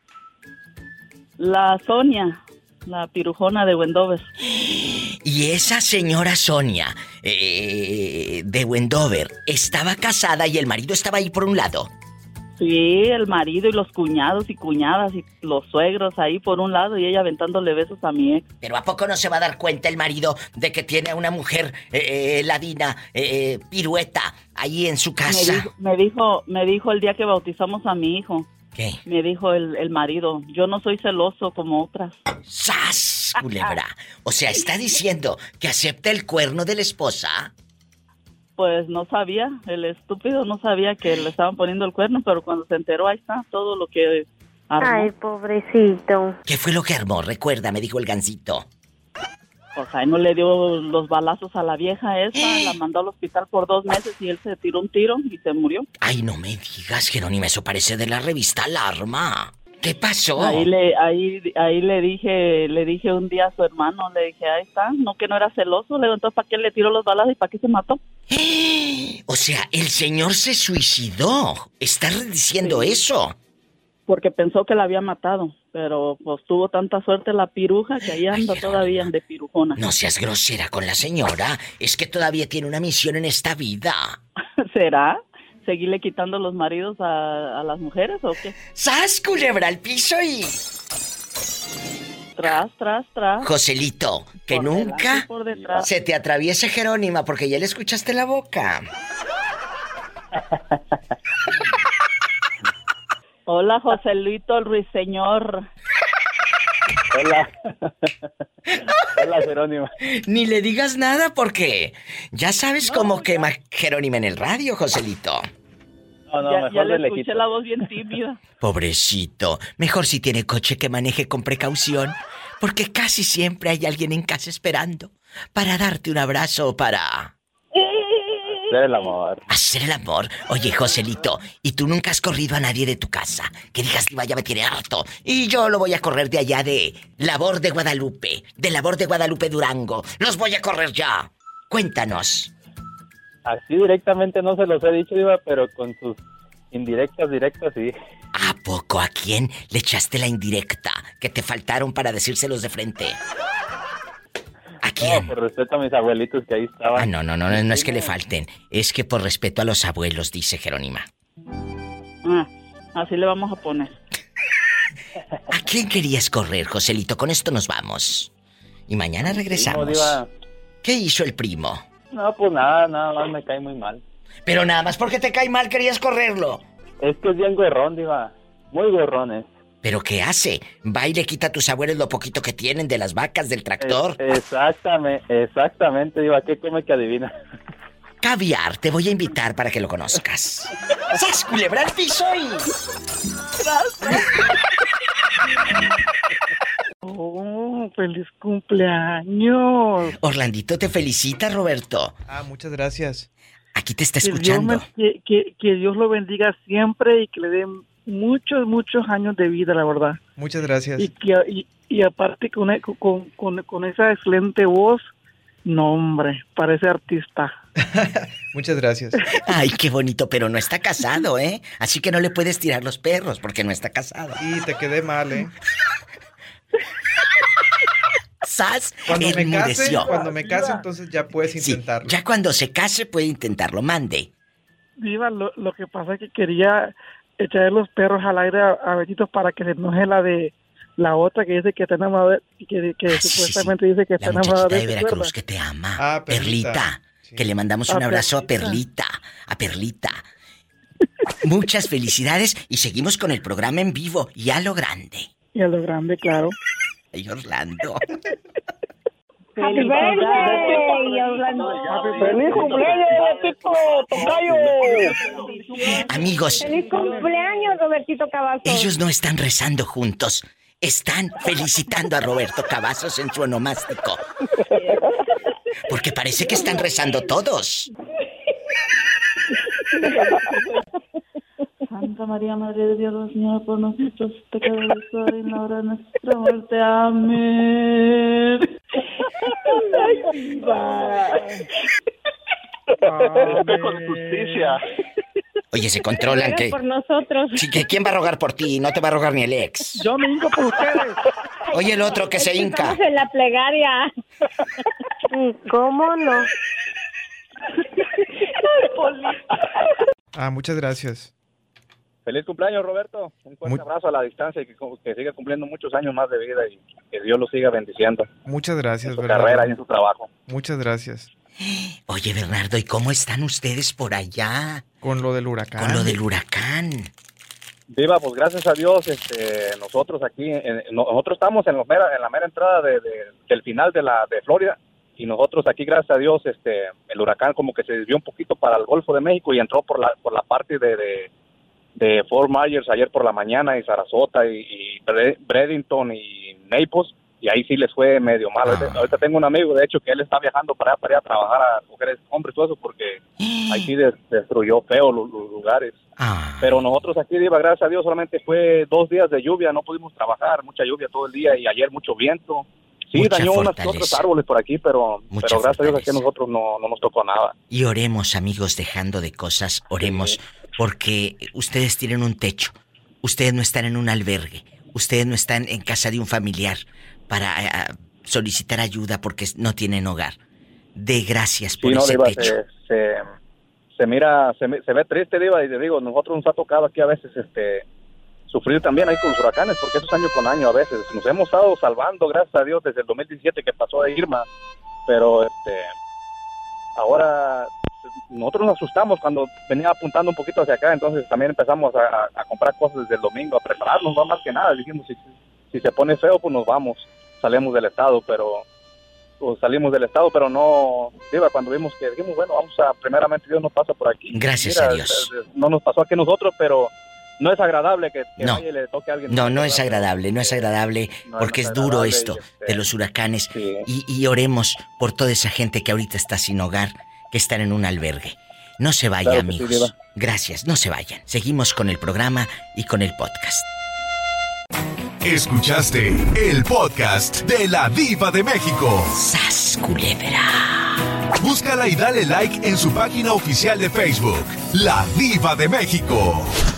La Sonia, la pirujona de Wendover. Y esa señora Sonia, eh, de Wendover, ¿estaba casada y el marido estaba ahí por un lado? Sí, el marido y los cuñados y cuñadas y los suegros ahí por un lado y ella aventándole besos a mi ex. ¿Pero a poco no se va a dar cuenta el marido de que tiene a una mujer eh, eh, ladina, eh, pirueta, ahí en su casa? Me dijo, me dijo, me dijo el día que bautizamos a mi hijo. ¿Qué? Me dijo el, el marido, yo no soy celoso como otras. ¡Sas, culebra! O sea, ¿está diciendo que acepta el cuerno de la esposa? Pues no sabía, el estúpido no sabía que le estaban poniendo el cuerno, pero cuando se enteró, ahí está todo lo que armó. Ay, pobrecito. ¿Qué fue lo que armó? Recuerda, me dijo el gansito. Pues ahí no le dio los balazos a la vieja esa, la mandó al hospital por dos meses y él se tiró un tiro y se murió. Ay, no me digas, Jerónima, eso parece de la revista Alarma. ¿Qué pasó? Ahí le, ahí, ahí le dije, le dije un día a su hermano, le dije, ahí está, no que no era celoso, le digo, entonces ¿para qué le tiró los balazos y para qué se mató? O sea, el señor se suicidó. ¿Estás diciendo Sí. eso? Porque pensó que la había matado, pero pues tuvo tanta suerte la piruja que ahí anda todavía de pirujona. No seas grosera con la señora. Es que todavía tiene una misión en esta vida. ¿Será? ¿Seguirle quitando los maridos a, a las mujeres o qué? ¡Sas, culebra al piso y...! Tras, tras, tras. Joselito, que Por nunca delante y por detrás. se te atraviese Jerónima porque ya le escuchaste la boca. Hola, Joselito, el ruiseñor. Hola. Hola, Jerónima. Ni le digas nada porque ya sabes cómo quema Jerónima en el radio, Joselito. No, no, ya mejor ya de le escuché lejito. la voz bien tímida. Pobrecito. Mejor si tiene coche que maneje con precaución, porque casi siempre hay alguien en casa esperando para darte un abrazo o para... Hacer el amor. Hacer el amor. Oye, Joselito, ¿y tú nunca has corrido a nadie de tu casa? Que digas, diva, ya me tiene harto. Y yo lo voy a correr de allá de Labor de Guadalupe, de Labor de Guadalupe Durango. Los voy a correr ya. Cuéntanos. Así directamente no se los he dicho, Diva, pero con sus indirectas, directas, sí. ¿A poco a quién le echaste la indirecta que te faltaron para decírselos de frente? ¿A quién? No, por respeto a mis abuelitos que ahí estaban. Ah, no, no, no, no, no es que le falten. Es que por respeto a los abuelos, dice Jerónima. Ah, así le vamos a poner. ¿A quién querías correr, Joselito? Con esto nos vamos. Y mañana regresamos. Primo, Diva. ¿Qué hizo el primo? No, pues nada, nada más me cae muy mal. Pero nada más porque te cae mal querías correrlo. Es que es bien gorrón, Diva. Muy gorrones. ¿Pero qué hace? Va y le quita a tus abuelos lo poquito que tienen de las vacas, del tractor. Es, exactamente, exactamente, Diva. ¿Qué come que adivina? Caviar, te voy a invitar para que lo conozcas. ¡Sas, culebra al piso y... Oh, feliz cumpleaños. Orlandito te felicita, Roberto. Ah, muchas gracias. Aquí te está Que Dios, escuchando. me- que, que- que Dios lo bendiga siempre y que le dé muchos, muchos años de vida, la verdad. Muchas gracias. Y que y, y aparte con, e- con, con, con esa excelente voz, no hombre, parece artista. Muchas gracias. Ay, qué bonito, pero no está casado, ¿eh? Así que no le puedes tirar los perros porque no está casado. Y te quedé mal, ¿eh? ¡Sas! Cuando me case, Enmudeció. cuando me case, entonces ya puedes Sí, intentarlo. ya cuando se case puede intentarlo. Mande. Diva, lo, lo que pasa es que quería echarle los perros al aire a, a Betito para que se enoje la de la otra que dice que está enamorada de- que, que supuestamente dice que está La enamorada muchachita de de ti, Veracruz ¿verdad? que te ama. Ah, Perlita. Perlita. Que le mandamos A un abrazo a Perlita. Perlita. A Perlita. Muchas felicidades y seguimos con el programa en vivo y a lo grande. Y a lo grande, claro. Y Orlando. ¡Happy birthday, Orlando! ¡Feliz cumpleaños, Robertito Tocayo! Amigos, ¡Feliz cumpleaños, Robertito Cavazos! ellos no están rezando juntos. Están felicitando a Roberto Cavazos en su onomástico. Porque parece que están rezando todos. Santa María, Madre de Dios, Señor, por nosotros pecadores, ahora y en la hora de nuestra muerte. Amén. Con justicia. Oye, se controlan Ruega que... por nosotros. Sí, que ¿quién va a rogar por ti? No te va a rogar ni el ex. Yo me hinco por ustedes. Oye, el otro que se hinca. Estamos en la plegaria. ¿Cómo no? Ah, muchas gracias. Feliz cumpleaños, Roberto. Un fuerte Muy- abrazo a la distancia y que, que siga cumpliendo muchos años más de vida y que Dios lo siga bendiciendo Muchas gracias, en su Bernardo. carrera y en su trabajo. Muchas gracias. Oye, Bernardo, ¿y cómo están ustedes por allá? Con lo del huracán. Con lo del huracán. Viva, pues gracias a Dios, este, nosotros aquí, en- nosotros estamos en, la mera, en la mera entrada de, de- del final de la de Florida y nosotros aquí, gracias a Dios, este, el huracán como que se desvió un poquito para el Golfo de México y entró por la por la parte de, de, de Fort Myers ayer por la mañana y Sarasota y, y Bre- Bradenton y Naples y ahí sí les fue medio mal. Ahorita, ahorita tengo un amigo, de hecho, que él está viajando para allá, para allá a trabajar a mujeres, hombres, todo eso, porque ahí sí des- destruyó feo los, los lugares. Pero nosotros aquí, Diva, gracias a Dios, solamente fue dos días de lluvia, no pudimos trabajar, mucha lluvia todo el día y ayer mucho viento. Sí, Mucha dañó unos fortaleza. otros árboles por aquí, pero, Mucha pero gracias a Dios aquí a nosotros no, no nos tocó nada. Y oremos, amigos, dejando de cosas, oremos, porque ustedes tienen un techo, ustedes no están en un albergue, ustedes no están en casa de un familiar para eh, solicitar ayuda porque no tienen hogar. De gracias por Sí, no, ese Diva, techo. se, se, se mira, se, se ve triste, Diva, y te digo, nosotros nos ha tocado aquí a veces este sufrir también ahí con los huracanes, porque eso es año con año a veces. Nos hemos estado salvando, gracias a Dios, desde el dos mil diecisiete que pasó de Irma, pero este ahora nosotros nos asustamos cuando venía apuntando un poquito hacia acá, entonces también empezamos a, a comprar cosas desde el domingo, a prepararnos, no más que nada. Dijimos, si, si se pone feo, pues nos vamos, salimos del estado, pero pues, salimos del estado, pero no, Diva, cuando vimos que dijimos, bueno, vamos a, primeramente Dios nos pasa por aquí. Gracias Mira, a Dios. eh, No nos pasó aquí a nosotros, pero no es agradable que, que No. vaya y le toque a alguien. No, no es agradable, no es agradable, No, porque no es es duro agradable esto y, este, de los huracanes. sí. Y, y oremos por toda esa gente que ahorita está sin hogar, que están en un albergue. No se vaya, Claro que sí, amigos. Diva. Gracias, no se vayan. Seguimos con el programa y con el podcast. Escuchaste el podcast de La Diva de México. ¡Sas, culebra! Búscala y dale like en su página oficial de Facebook, La Diva de México.